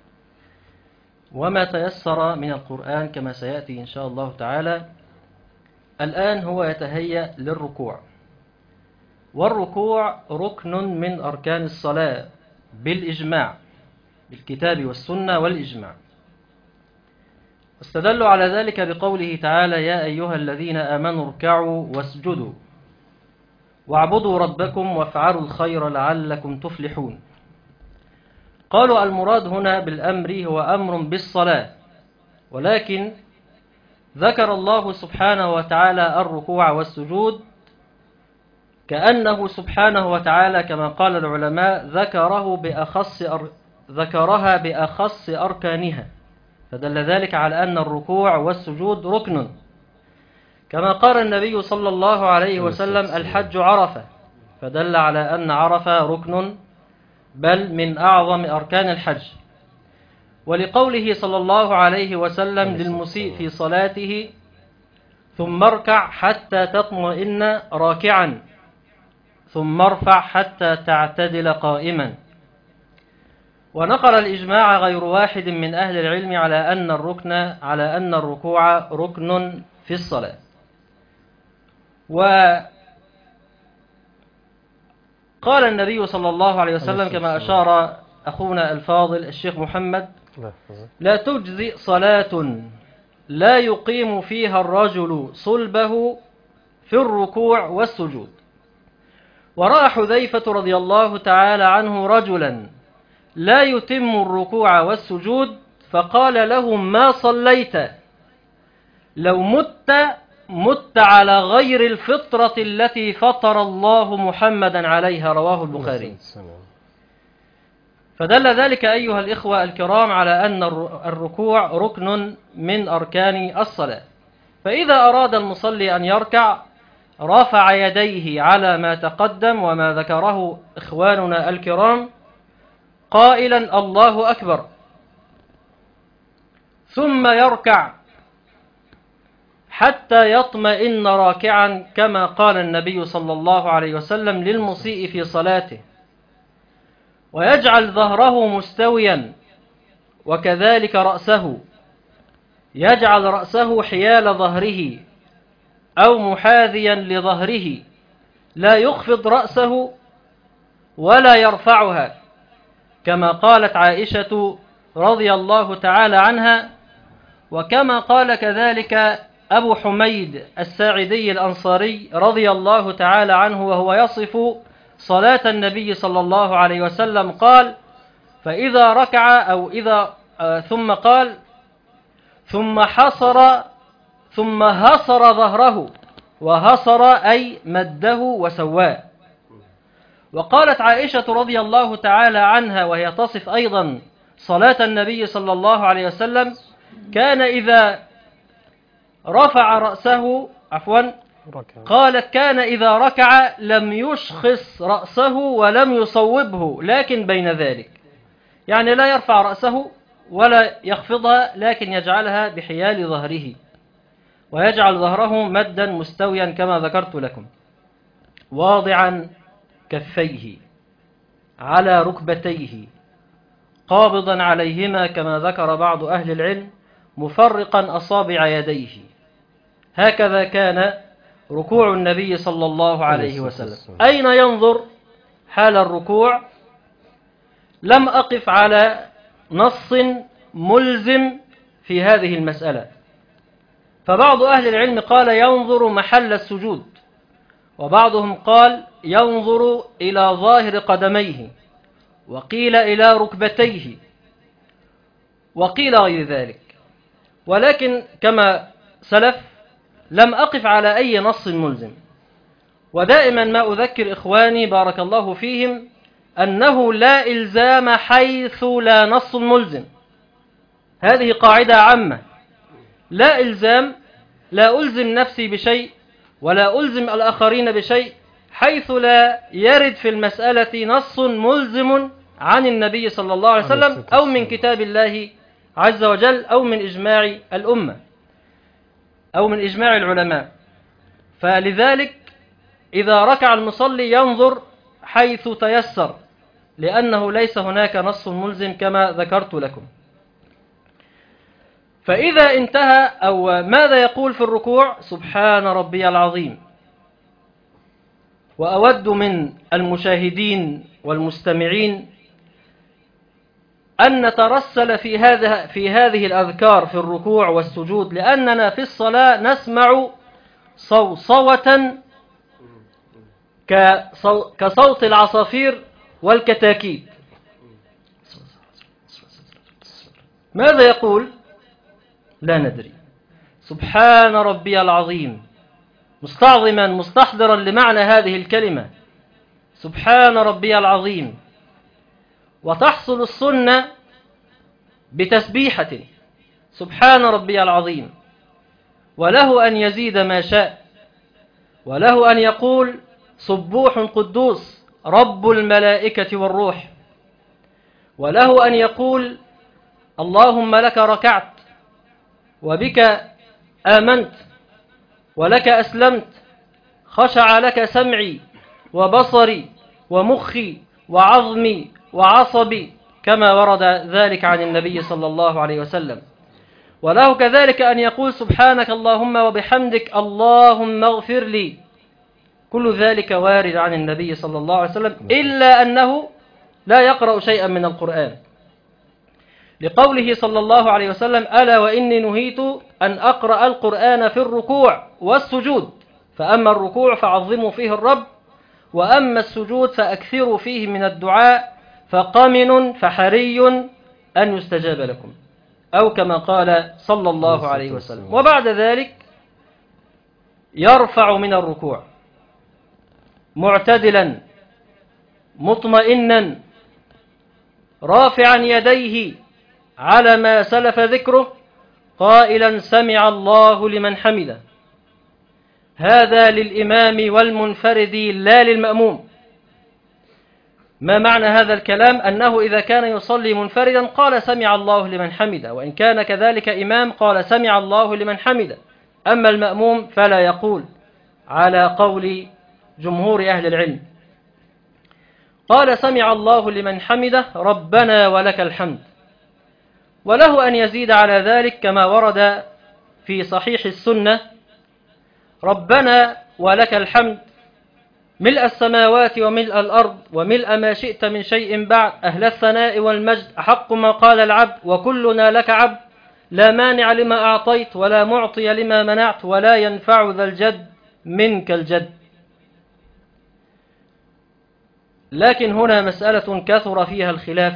وما تيسر من القرآن كما سيأتي إن شاء الله تعالى، الآن هو يتهيأ للركوع. والركوع ركن من أركان الصلاة بالإجماع، بالكتاب والسنة والإجماع. واستدلوا على ذلك بقوله تعالى: يا أيها الذين آمنوا اركعوا واسجدوا واعبدوا ربكم وافعلوا الخير لعلكم تفلحون. قالوا المراد هنا بالأمر هو أمر بالصلاة، ولكن ذكر الله سبحانه وتعالى الركوع والسجود كأنه سبحانه وتعالى كما قال العلماء ذكرها بأخص أركانها، فدل ذلك على أن الركوع والسجود ركن. كما قال النبي صلى الله عليه وسلم: الحج عرفة، فدل على أن عرفة ركن بل من أعظم أركان الحج. ولقوله صلى الله عليه وسلم للمسيء في صلاته: ثم اركع حتى تطمئن راكعا ثم ارفع حتى تعتدل قائما. ونقل الإجماع غير واحد من أهل العلم على أن الركوع ركن في الصلاة. وقال النبي صلى الله عليه وسلم كما أشار أخونا الفاضل الشيخ محمد: لا تجزئ صلاة لا يقيم فيها الرجل صلبه في الركوع والسجود. ورأى حذيفة رضي الله تعالى عنه رجلا لا يتم الركوع والسجود، فقال له: ما صليت؟ لو مت على غير الفطرة التي فطر الله محمدا عليها. رواه البخاري. فدل ذلك أيها الإخوة الكرام على أن الركوع ركن من أركان الصلاة. فإذا أراد المصلي أن يركع رفع يديه على ما تقدم وما ذكره إخواننا الكرام قائلا: الله أكبر، ثم يركع حتى يطمئن راكعا كما قال النبي صلى الله عليه وسلم للمسيء في صلاته، ويجعل ظهره مستويا وكذلك رأسه، يجعل رأسه حيال ظهره أو محاذيا لظهره، لا يخفض رأسه ولا يرفعها، كما قالت عائشة رضي الله تعالى عنها، وكما قال كذلك أبو حميد الساعدي الأنصاري رضي الله تعالى عنه وهو يصف صلاة النبي صلى الله عليه وسلم، قال: فإذا ركع ثم قال: ثم هصر ظهره، وهصر أي مده وسواه. وقالت عائشة رضي الله تعالى عنها وهي تصف أيضا صلاة النبي صلى الله عليه وسلم: كان إذا رفع رأسه قالت: كان إذا ركع لم يشخص رأسه ولم يصوبه، لكن بين ذلك، يعني لا يرفع رأسه ولا يخفضها، لكن يجعلها بحيال ظهره، ويجعل ظهره مدا مستويا كما ذكرت لكم، واضعا كفيه على ركبتيه قابضا عليهما كما ذكر بعض أهل العلم، مفرقا أصابع يديه. هكذا كان ركوع النبي صلى الله عليه وسلم. أين ينظر حال الركوع؟ لم أقف على نص ملزم في هذه المسألة، فبعض أهل العلم قال ينظر محل السجود، وبعضهم قال ينظر إلى ظاهر قدميه، وقيل إلى ركبتيه، وقيل غير ذلك. ولكن كما سلف لم أقف على أي نص ملزم. ودائما ما أذكر إخواني بارك الله فيهم أنه لا إلزام حيث لا نص ملزم. هذه قاعدة عامة، لا إلزام لا ألزم نفسي بشيء ولا ألزم الآخرين بشيء حيث لا يرد في المسألة نص ملزم عن النبي صلى الله عليه وسلم أو من كتاب الله عز وجل أو من إجماع الأمة أو من إجماع العلماء. فلذلك إذا ركع المصلي ينظر حيث تيسر، لأنه ليس هناك نص ملزم كما ذكرت لكم. فإذا انتهى أو ماذا يقول في الركوع؟ سبحان ربي العظيم. وأود من المشاهدين والمستمعين أن نترسل في هذه الأذكار في الركوع والسجود، لأننا في الصلاة نسمع صوصوة كصوت العصافير والكتاكيت. ماذا يقول؟ لا ندري. سبحان ربي العظيم، مستعظما مستحضرا لمعنى هذه الكلمة سبحان ربي العظيم. وتحصل السنة بتسبيحة سبحان ربي العظيم، وله أن يزيد ما شاء، وله أن يقول سبوح قدوس رب الملائكة والروح، وله أن يقول اللهم لك ركعت وبك آمنت ولك أسلمت، خشع لك سمعي وبصري ومخي وعظمي وعصبي، كما ورد ذلك عن النبي صلى الله عليه وسلم. وله كذلك أن يقول سبحانك اللهم وبحمدك اللهم اغفر لي. كل ذلك وارد عن النبي صلى الله عليه وسلم، إلا أنه لا يقرأ شيئا من القرآن، لقوله صلى الله عليه وسلم ألا وإني نهيت أن أقرأ القرآن في الركوع والسجود، فأما الركوع فعظموا فيه الرب، وأما السجود فأكثروا فيه من الدعاء، فقمن فحري أن يستجاب لكم، أو كما قال صلى الله عليه وسلم. وبعد ذلك يرفع من الركوع معتدلا مطمئنا رافعا يديه على ما سلف ذكره قائلا سمع الله لمن حمده. هذا للإمام والمنفرد لا للمأموم. ما معنى هذا الكلام؟ أنه إذا كان يصلي منفردا قال سمع الله لمن حمده، وإن كان كذلك إمام قال سمع الله لمن حمده. أما المأموم فلا يقول، على قول جمهور أهل العلم. قال سمع الله لمن حمده ربنا ولك الحمد، وله أن يزيد على ذلك كما ورد في صحيح السنة ربنا ولك الحمد ملء السماوات وملء الأرض وملء ما شئت من شيء بعد، أهل الثناء والمجد، أحق ما قال العبد وكلنا لك عبد، لا مانع لما أعطيت ولا معطي لما منعت ولا ينفع ذا الجد منك الجد. لكن هنا مسألة كثر فيها الخلاف،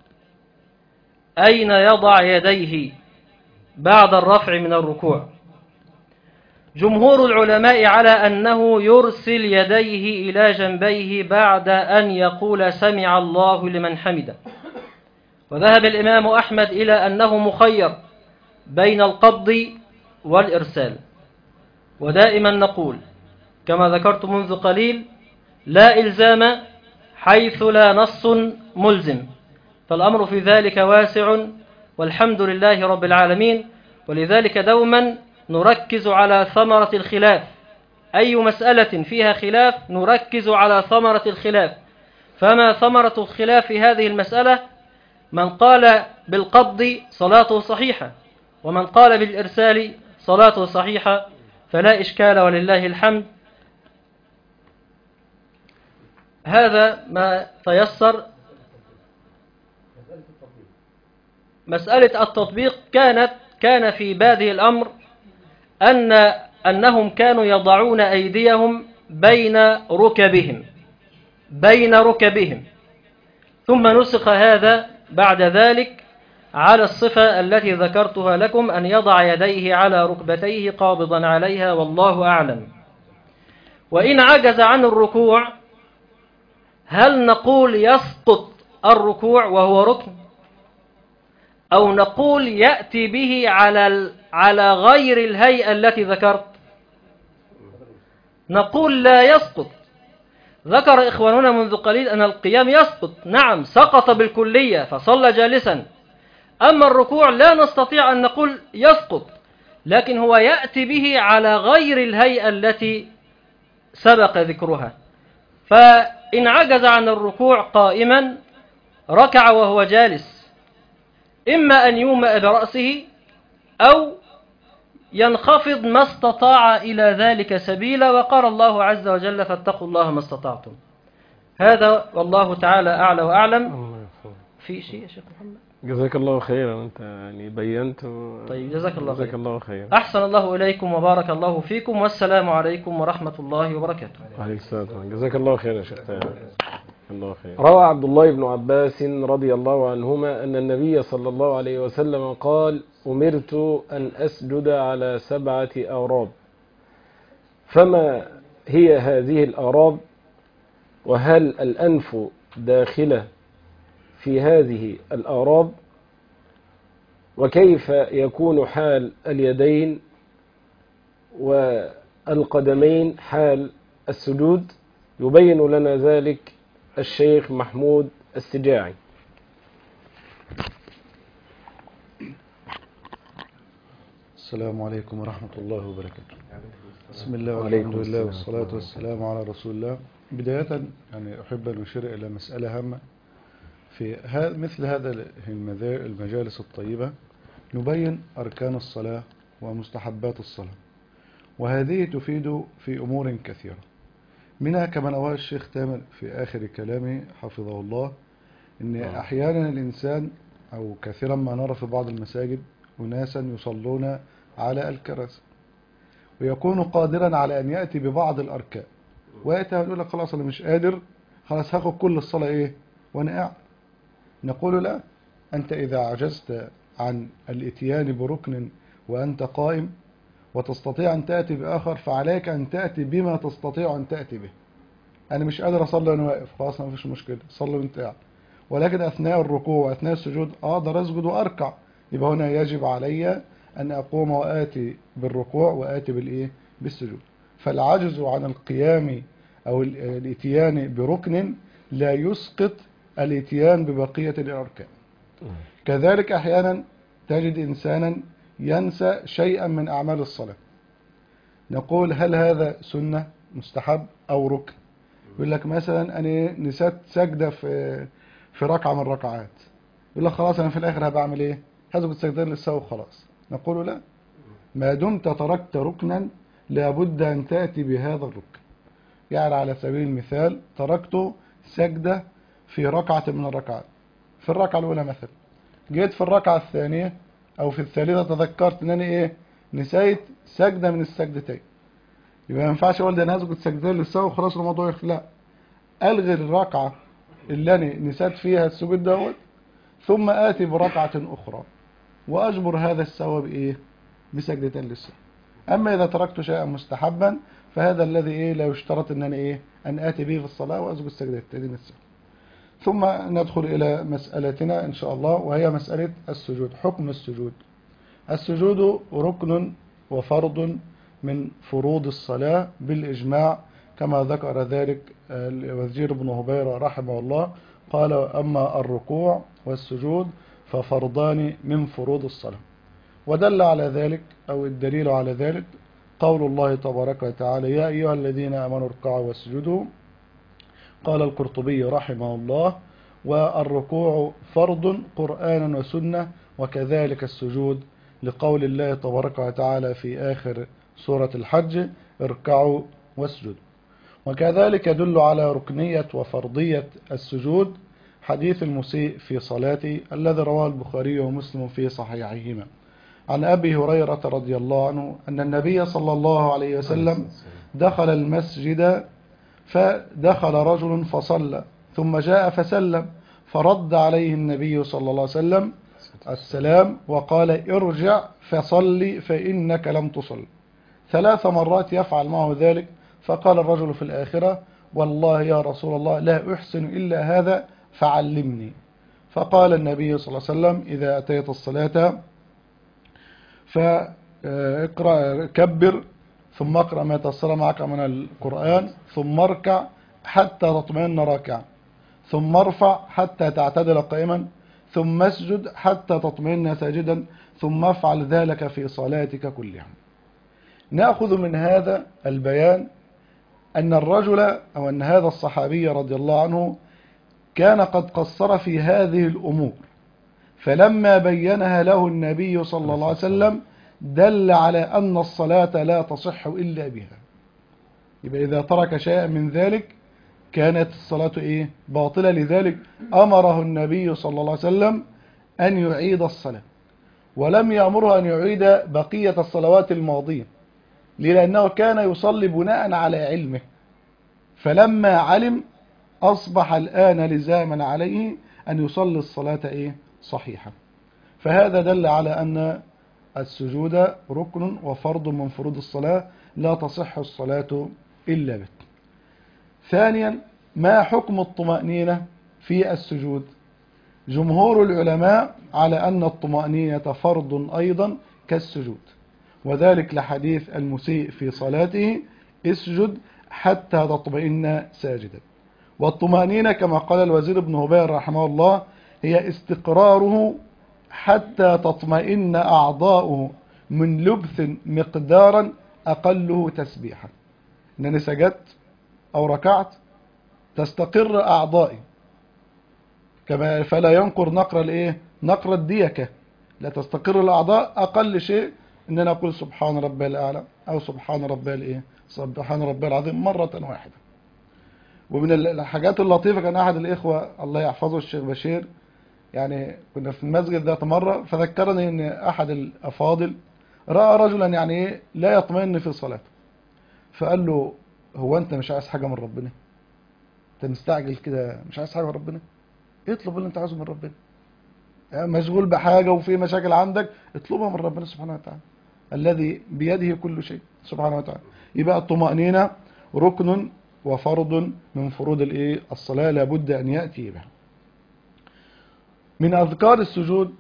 أين يضع يديه بعد الرفع من الركوع؟ جمهور العلماء على أنه يرسل يديه إلى جنبيه بعد أن يقول سمع الله لمن حمده. وذهب الإمام أحمد إلى أنه مخير بين القبض والإرسال. ودائما نقول كما ذكرت منذ قليل لا إلزام حيث لا نص ملزم، فالأمر في ذلك واسع والحمد لله رب العالمين. ولذلك دوما نركز على ثمرة الخلاف، أي مسألة فيها خلاف نركز على ثمرة الخلاف. فما ثمرة الخلاف في هذه المسألة؟ من قال بالقبض صلاته صحيحة، ومن قال بالإرسال صلاته صحيحة، فلا إشكال ولله الحمد. هذا ما تيسر. مسألة التطبيق كان في بادئ الأمر أنهم كانوا يضعون أيديهم بين ركبهم، ثم نسخ هذا بعد ذلك على الصفة التي ذكرتها لكم، أن يضع يديه على ركبتيه قابضا عليها، والله أعلم. وإن عجز عن الركوع هل نقول يسقط الركوع وهو ركن، أو نقول يأتي به على غير الهيئة التي ذكرت؟ نقول لا يسقط. ذكر إخواننا منذ قليل أن القيام يسقط، نعم سقط بالكلية فصلى جالسا. أما الركوع لا نستطيع أن نقول يسقط، لكن هو يأتي به على غير الهيئة التي سبق ذكرها. فإن عجز عن الركوع قائما ركع وهو جالس، إما أن يومأ برأسه أو ينخفض ما استطاع إلى ذلك سبيلا، وقال الله عز وجل فاتقوا الله ما استطعتم. هذا والله تعالى أعلى وأعلم. في شيء يا شيخ محمد؟ جزاك الله خيرا، أنت يعني بينت. طيب جزاك الله خيرا. أحسن الله إليكم وبارك الله فيكم، والسلام عليكم ورحمة الله وبركاته. عليك السلام. جزاك الله خيرا يا شيخ. الله خير. روى عبد الله بن عباس رضي الله عنهما أن النبي صلى الله عليه وسلم قال: أمرت أن أسجد على 7 أعراب، فما هي هذه الأعراب؟ وهل الأنف داخلة في هذه الأعراب؟ وكيف يكون حال اليدين والقدمين حال السجود؟ يبين لنا ذلك الشيخ محمود السجاعي. السلام عليكم ورحمة الله وبركاته. بسم الله والحمد لله والصلاة والسلام على رسول الله. بداية يعني أحب أن أشير إلى مسألة هامة في مثل هذا المجالس الطيبة، نبين أركان الصلاة ومستحبات الصلاة، وهذه تفيد في أمور كثيرة، منها كما نواه الشيخ تامر في آخر كلامه حفظه الله، أن أحيانا الإنسان أو كثيرا ما نرى في بعض المساجد أناسا يصلون على الكراسي، ويكون قادرا على أن يأتي ببعض الأركان، ويأتي يقول لك خلاص أنا مش قادر، خلاص هاخد كل الصلاة إيه وأنا قاعد. نقول لا، أنت إذا عجزت عن الاتيان بركن وأنت قائم وتستطيع أن تأتي بآخر، فعليك أن تأتي بما تستطيع أن تأتي به. أنا مش قادر أصلي وأنا واقف، خلاص ما فيش مشكلة، صلي وأنت قاعد، ولكن أثناء الركوع وأثناء السجود أقدر أسجد وأركع، يبقى هنا يجب علي أن أقوم وآتي بالركوع وآتي بالسجود. فالعجز عن القيام أو الاتيان بركن لا يسقط الاتيان ببقية الأركان. كذلك أحيانا تجد إنسانا ينسى شيئا من أعمال الصلاة، نقول هل هذا سنة مستحب أو ركن؟ يقول لك مثلا أنا نسيت سجدة في ركعة من الركعات، يقول لك خلاص أنا في الآخر هبعمل إيه؟ هسجد سجدتين للسهو خلاص. نقول لا، ما دمت تركت ركنا لابد أن تأتي بهذا الركن. يعني على سبيل المثال تركت سجدة في ركعة من الركعات، في الركعة الأولى مثلا، جيت في الركعة الثانية أو في الثالثة تذكرت أن أنا نسيت سجدة من السجدتين، يبقى ما ينفعش أقول ده أنا هسجد سجدتين للسهو وخلاص الموضوع يخلص. لا، ألغي الركعة اللي أنا نسيت فيها السجود دوت، ثم آتي بركعة أخرى وأجبر هذا السهو بسجدتين للسهو. أما إذا تركت شيئا مستحبا فهذا الذي لا يشترط أن أنا أن آتي به في الصلاة وأسجد سجدتين للسهو. ثم ندخل إلى مسألتنا إن شاء الله، وهي مسألة السجود. حكم السجود. السجود ركن وفرض من فروض الصلاة بالإجماع، كما ذكر ذلك الوزير بن هبيرة رحمه الله، قال أما الركوع والسجود ففرضان من فروض الصلاة. ودل على ذلك أو الدليل على ذلك قول الله تبارك وتعالى: يا أيها الذين آمنوا اركعوا واسجدوا. قال القرطبي رحمه الله: والركوع فرض قرآنا وسنة، وكذلك السجود، لقول الله تبارك وتعالى في آخر سورة الحج: اركعوا واسجدوا. وكذلك يدل على ركنية وفرضية السجود حديث المسيء في صلاته الذي رواه البخاري ومسلم في صحيحيهما عن أبي هريرة رضي الله عنه أن النبي صلى الله عليه وسلم دخل المسجد، فدخل رجل فصلى، ثم جاء فسلم، فرد عليه النبي صلى الله عليه وسلم السلام وقال: ارجع فصلي فإنك لم تصل. 3 مرات يفعل معه ذلك. فقال الرجل في الآخرة: والله يا رسول الله لا أحسن إلا هذا فعلمني. فقال النبي صلى الله عليه وسلم إذا أتيت الصلاة فاقرأ كبر ثم اقرأ ما تيسر معك من القرآن ثم اركع حتى تطمئن راكعا ثم ارفع حتى تعتدل قائما ثم اسجد حتى تطمئن ساجدا ثم افعل ذلك في صلاتك كلها. نأخذ من هذا البيان أن الرجل أو أن هذا الصحابي رضي الله عنه كان قد قصر في هذه الأمور، فلما بينها له النبي صلى الله عليه وسلم دل على أن الصلاة لا تصح إلا بها. يبقى إذا ترك شيئا من ذلك كانت الصلاة باطلة. لذلك أمره النبي صلى الله عليه وسلم أن يعيد الصلاة، ولم يأمره أن يعيد بقية الصلوات الماضية، لأنه كان يصلي بناء على علمه، فلما علم أصبح الآن لزاما عليه أن يصلي الصلاة صحيحة. فهذا دل على أن السجود ركن وفرض من فروض الصلاة لا تصح الصلاة إلا به. ثانيا، ما حكم الطمأنينة في السجود؟ جمهور العلماء على أن الطمأنينة فرض أيضا كالسجود، وذلك لحديث المسيء في صلاته اسجد حتى تطمئن ساجدا. والطمأنينة كما قال الوزير ابن هبير رحمه الله هي استقراره حتى تطمئن أعضاؤه من لبث مقدارا أقله تسبيحا. إنني سجدت أو ركعت تستقر أعضائي، كما فلا ينقر نقر الديكة، لا تستقر الأعضاء. أقل شيء إن أنا أقول سبحان ربي الأعلى أو سبحان ربي العظيم مرة واحدة. ومن الحاجات اللطيفة كان أحد الإخوة الله يحفظه الشيخ بشير، يعني كنا في المسجد ذات مرة فذكرني أن أحد الأفاضل رأى رجلا لا يطمئن في صلاته، فقال له هو أنت مش عايز حاجة من ربنا؟ أنت مستعجل كده مش عايز حاجة من ربنا؟ اطلب اللي أنت عايزه من ربنا. مشغول بحاجة وفي مشاكل عندك اطلبها من ربنا سبحانه وتعالى الذي بيده كل شيء سبحانه وتعالى. يبقى الطمأنينة ركن وفرض من فروض الصلاة لابد أن يأتي بها. من أذكار السجود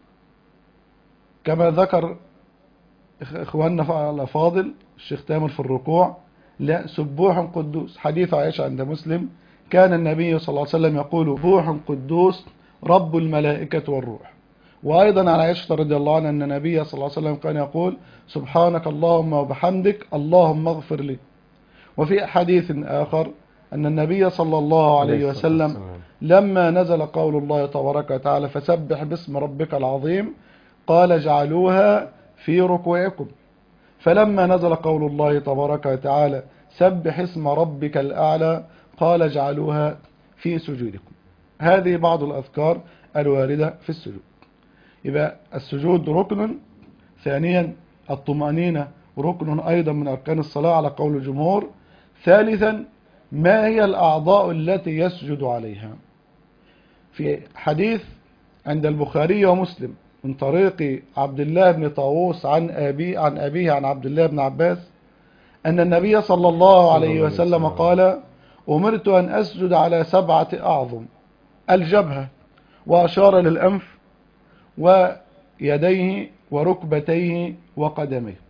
كما ذكر إخواننا الأفاضل الشيخ تامر في الركوع لا سبوح قدوس. حديث عائشة عند مسلم كان النبي صلى الله عليه وسلم يقول سبوح قدوس رب الملائكة والروح. وأيضا عن عائشة رضي الله عنها أن النبي صلى الله عليه وسلم كان يقول سبحانك اللهم وبحمدك اللهم اغفر لي. وفي حديث آخر أن النبي صلى الله عليه وسلم لما نزل قول الله تبارك وتعالى فسبح باسم ربك العظيم قال اجعلوها في ركوعكم، فلما نزل قول الله تبارك وتعالى سبح اسم ربك الأعلى قال اجعلوها في سجودكم. هذه بعض الأذكار الواردة في السجود. يبقى السجود ركن. ثانيا الطمأنينة ركن أيضا من أركان الصلاة على قول الجمهور. ثالثا ما هي الأعضاء التي يسجد عليها؟ في حديث عند البخاري ومسلم من طريق عبد الله بن طاووس عن أبيه عن عبد الله بن عباس أن النبي صلى الله عليه وسلم قال أمرت أن أسجد على 7 أعظم: الجبهة، وأشار للأنف ويديه وركبتيه وقدميه.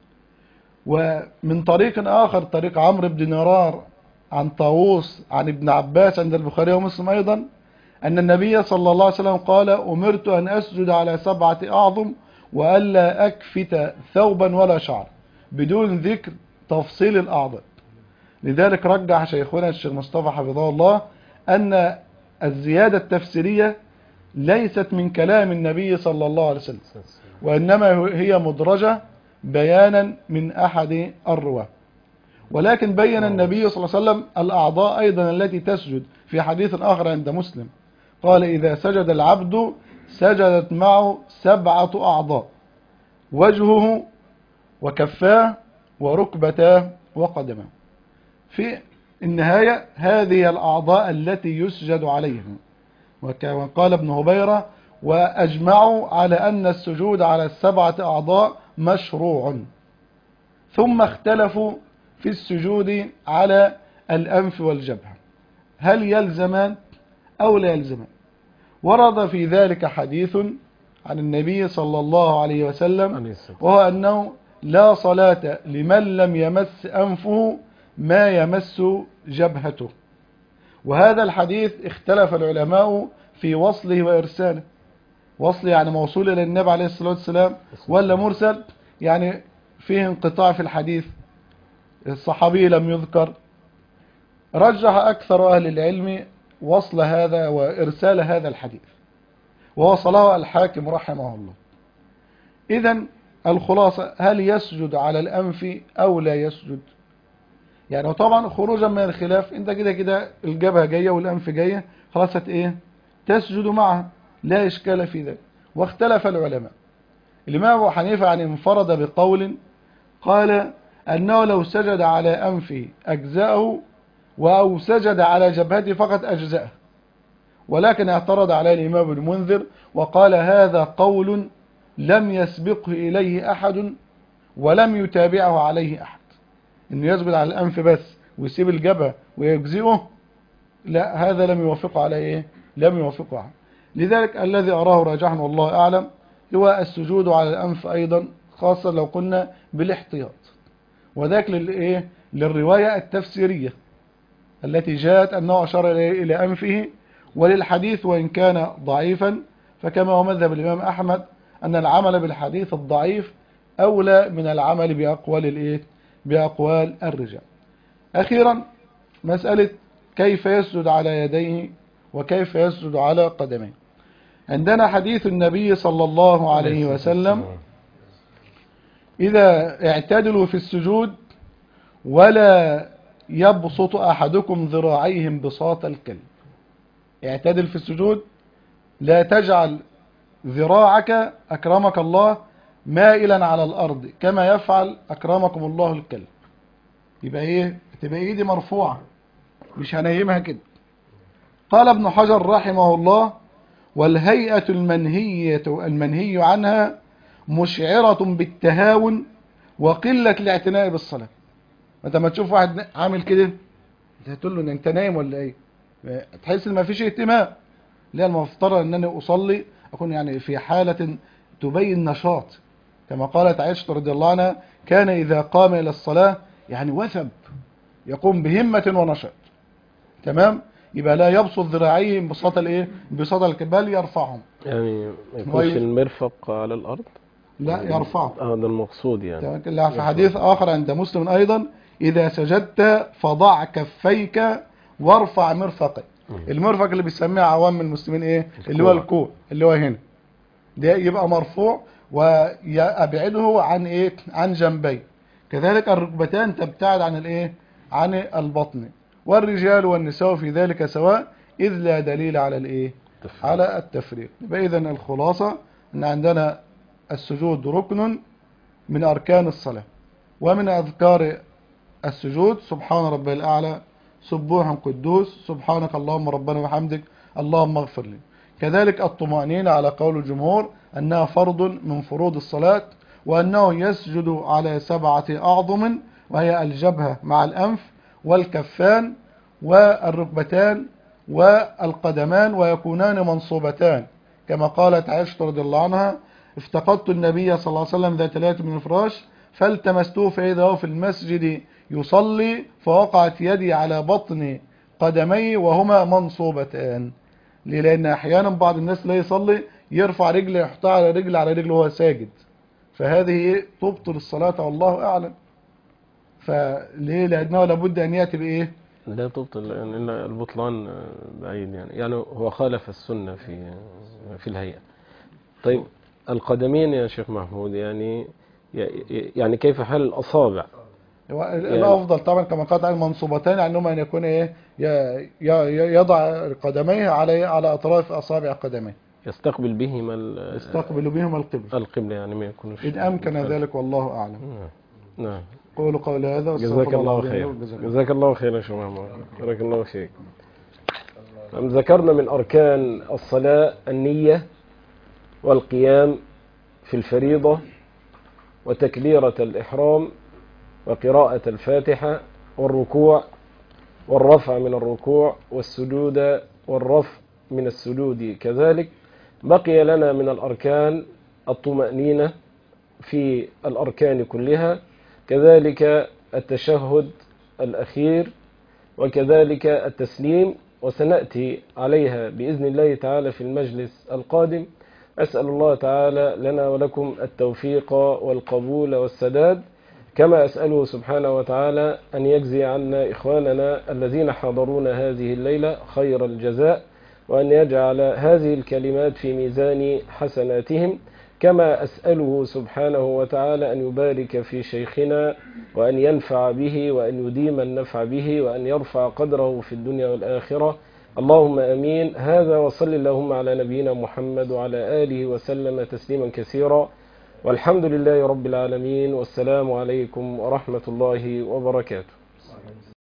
ومن طريق آخر طريق عمرو بن دينار عن طاووس عن ابن عباس عند البخاري ومسلم أيضا أن النبي صلى الله عليه وسلم قال أمرت أن أسجد على 7 أعظم وألا أكفت ثوبا ولا شعر، بدون ذكر تفصيل الأعضاء. لذلك رجح شيخنا الشيخ مصطفى حفظه الله أن الزيادة التفسيرية ليست من كلام النبي صلى الله عليه وسلم، وإنما هي مدرجة بيانا من أحد الرواة. ولكن بين النبي صلى الله عليه وسلم الأعضاء أيضا التي تسجد في حديث آخر عند مسلم قال إذا سجد العبد سجدت معه 7 أعضاء: وجهه وكفاه وركبتاه وقدماه. في النهاية هذه الأعضاء التي يسجد عليها. وكما قال ابن هبيرة وأجمعوا على أن السجود على 7 أعضاء مشروع، ثم اختلفوا في السجود على الأنف والجبهة هل يلزمان أو لا يلزمان. ورد في ذلك حديث عن النبي صلى الله عليه وسلم، وهو أنه لا صلاة لمن لم يمس أنفه ما يمس جبهته. وهذا الحديث اختلف العلماء في وصله وإرساله. وصل يعني موصول إلى النبي عليه الصلاة والسلام، ولا مرسل يعني فيه انقطاع في الحديث، الصحابي لم يذكر. رجح أكثر أهل العلم وصل هذا وإرسال هذا الحديث، ووصله الحاكم رحمه الله. إذن الخلاصة، هل يسجد على الأنف أو لا يسجد؟ يعني طبعا خروجا من الخلاف، انت كده كده الجبهة جاية والأنف جاية، خلاص تسجد معها، لا إشكال في ذلك. واختلف العلماء. الإمام أبو حنيفة يعني انفرد بقول قال أنه لو سجد على أنفه أجزأه، أو سجد على جبهته فقط أجزأه. ولكن اعترض عليه الإمام ابن المنذر وقال هذا قول لم يسبقه إليه أحد ولم يتابعه عليه أحد، إنه يسجد على الأنف بس ويسيب الجبهة ويجزئه، لا، هذا لم يوافقه عليه لم يوافقه أحد. لذلك الذي أراه راجحا والله أعلم هو السجود على الأنف أيضا، خاصة لو قلنا بالاحتياط، وذاك للرواية التفسيرية التي جاءت أنه أشار إلى أنفه، وللحديث وإن كان ضعيفا فكما هو مذهب الإمام أحمد أن العمل بالحديث الضعيف أولى من العمل بأقوال الرجال. أخيرا مسألة كيف يسجد على يديه وكيف يسجد على قدميه. عندنا حديث النبي صلى الله عليه وسلم إذا اعتدلوا في السجود ولا يبسط أحدكم ذراعيه انبساط الكلب. اعتدل في السجود، لا تجعل ذراعك أكرمك الله مائلا على الأرض كما يفعل أكرمكم الله الكلب. يبقى تبقى ايدي مرفوعة، مش هنيمها كده. قال ابن حجر رحمه الله والهيئة المنهي عنها مشعرة بالتهاون وقلة الاعتناء بالصلاة. انت ما تشوف واحد عامل كده تقول له انت نايم ولا ايه، تحس ان ما فيش اهتمام. لا، المفترض انني اصلي اكون يعني في حالة تبين نشاط، كما قالت عائشة رضي الله عنها كان اذا قام الى الصلاة يعني وثب، يقوم بهمة ونشاط. تمام. يبقى لا يبسط ذراعيه انبساط انبساط الكبال، يرفعهم، يعني ما يكونش المرفق على الارض، لا يرفعه. ده المقصود يعني. في حديث آخر عند مسلم أيضا إذا سجدت فضع كفيك وارفع مرفقك. المرفق اللي بيسميه عوام المسلمين اللي هو الكوع، اللي هو هنا ده يبقى مرفوع، ويبعده عن جنبيه. كذلك الركبتان تبتعد عن البطن. والرجال والنساء في ذلك سواء، إذ لا دليل على التفريق. إذا الخلاصة أن عندنا السجود ركن من أركان الصلاة، ومن أذكار السجود سبحان ربي الأعلى، سبوح قدوس، سبحانك اللهم ربنا وحمدك، اللهم اغفر لي. كذلك الطمأنينة على قول الجمهور أنها فرض من فروض الصلاة، وأنه يسجد على 7 أعظم، وهي الجبهة مع الأنف والكفان والركبتان والقدمان، ويكونان منصوبتان كما قالت عائشة رضي الله عنها افتقدت النبي صلى الله عليه وسلم ذات ليلة من الفراش فالتمسته فإذا هو في المسجد يصلي فوقعت يدي على بطن قدمي وهما منصوبتان. ليه؟ لأن أحيانا بعض الناس لا يصلي يرفع رجله يحطها على رجله وهو ساجد، فهذه تبطل الصلاة والله أعلم. فليه؟ لأنه لابد أن يأتي لا تبطل، لأن البطلان بعيد يعني هو خالف السنة في الهيئة. طيب القدمين يا شيخ محمود، يعني كيف حال الأصابع؟ الأفضل طبعا كما قالت عن المنصوبتين عنهما أن يكون يضع قدميه على أطراف أصابع قدميه، يستقبل بهما القبلة يعني ما يكونش إن أمكن ذلك والله أعلم. نعم. قولوا قول هذا. جزاك الله خير. جزاك الله خير يا شيخ محمود، بارك الله فيك. ذكرنا من أركان الصلاة النية والقيام في الفريضة وتكبيرة الإحرام وقراءة الفاتحة والركوع والرفع من الركوع والسجود والرفع من السجود كذلك. بقي لنا من الأركان الطمأنينة في الأركان كلها، كذلك التشهد الأخير، وكذلك التسليم، وسنأتي عليها بإذن الله تعالى في المجلس القادم. أسأل الله تعالى لنا ولكم التوفيق والقبول والسداد، كما أسأله سبحانه وتعالى أن يجزي عنا إخواننا الذين حضرونا هذه الليلة خير الجزاء، وأن يجعل هذه الكلمات في ميزان حسناتهم، كما أسأله سبحانه وتعالى أن يبارك في شيخنا وأن ينفع به وأن يديم النفع به وأن يرفع قدره في الدنيا والآخرة. اللهم أمين. هذا وصل اللهم على نبينا محمد وعلى آله وسلم تسليما كثيرا، والحمد لله رب العالمين، والسلام عليكم ورحمة الله وبركاته.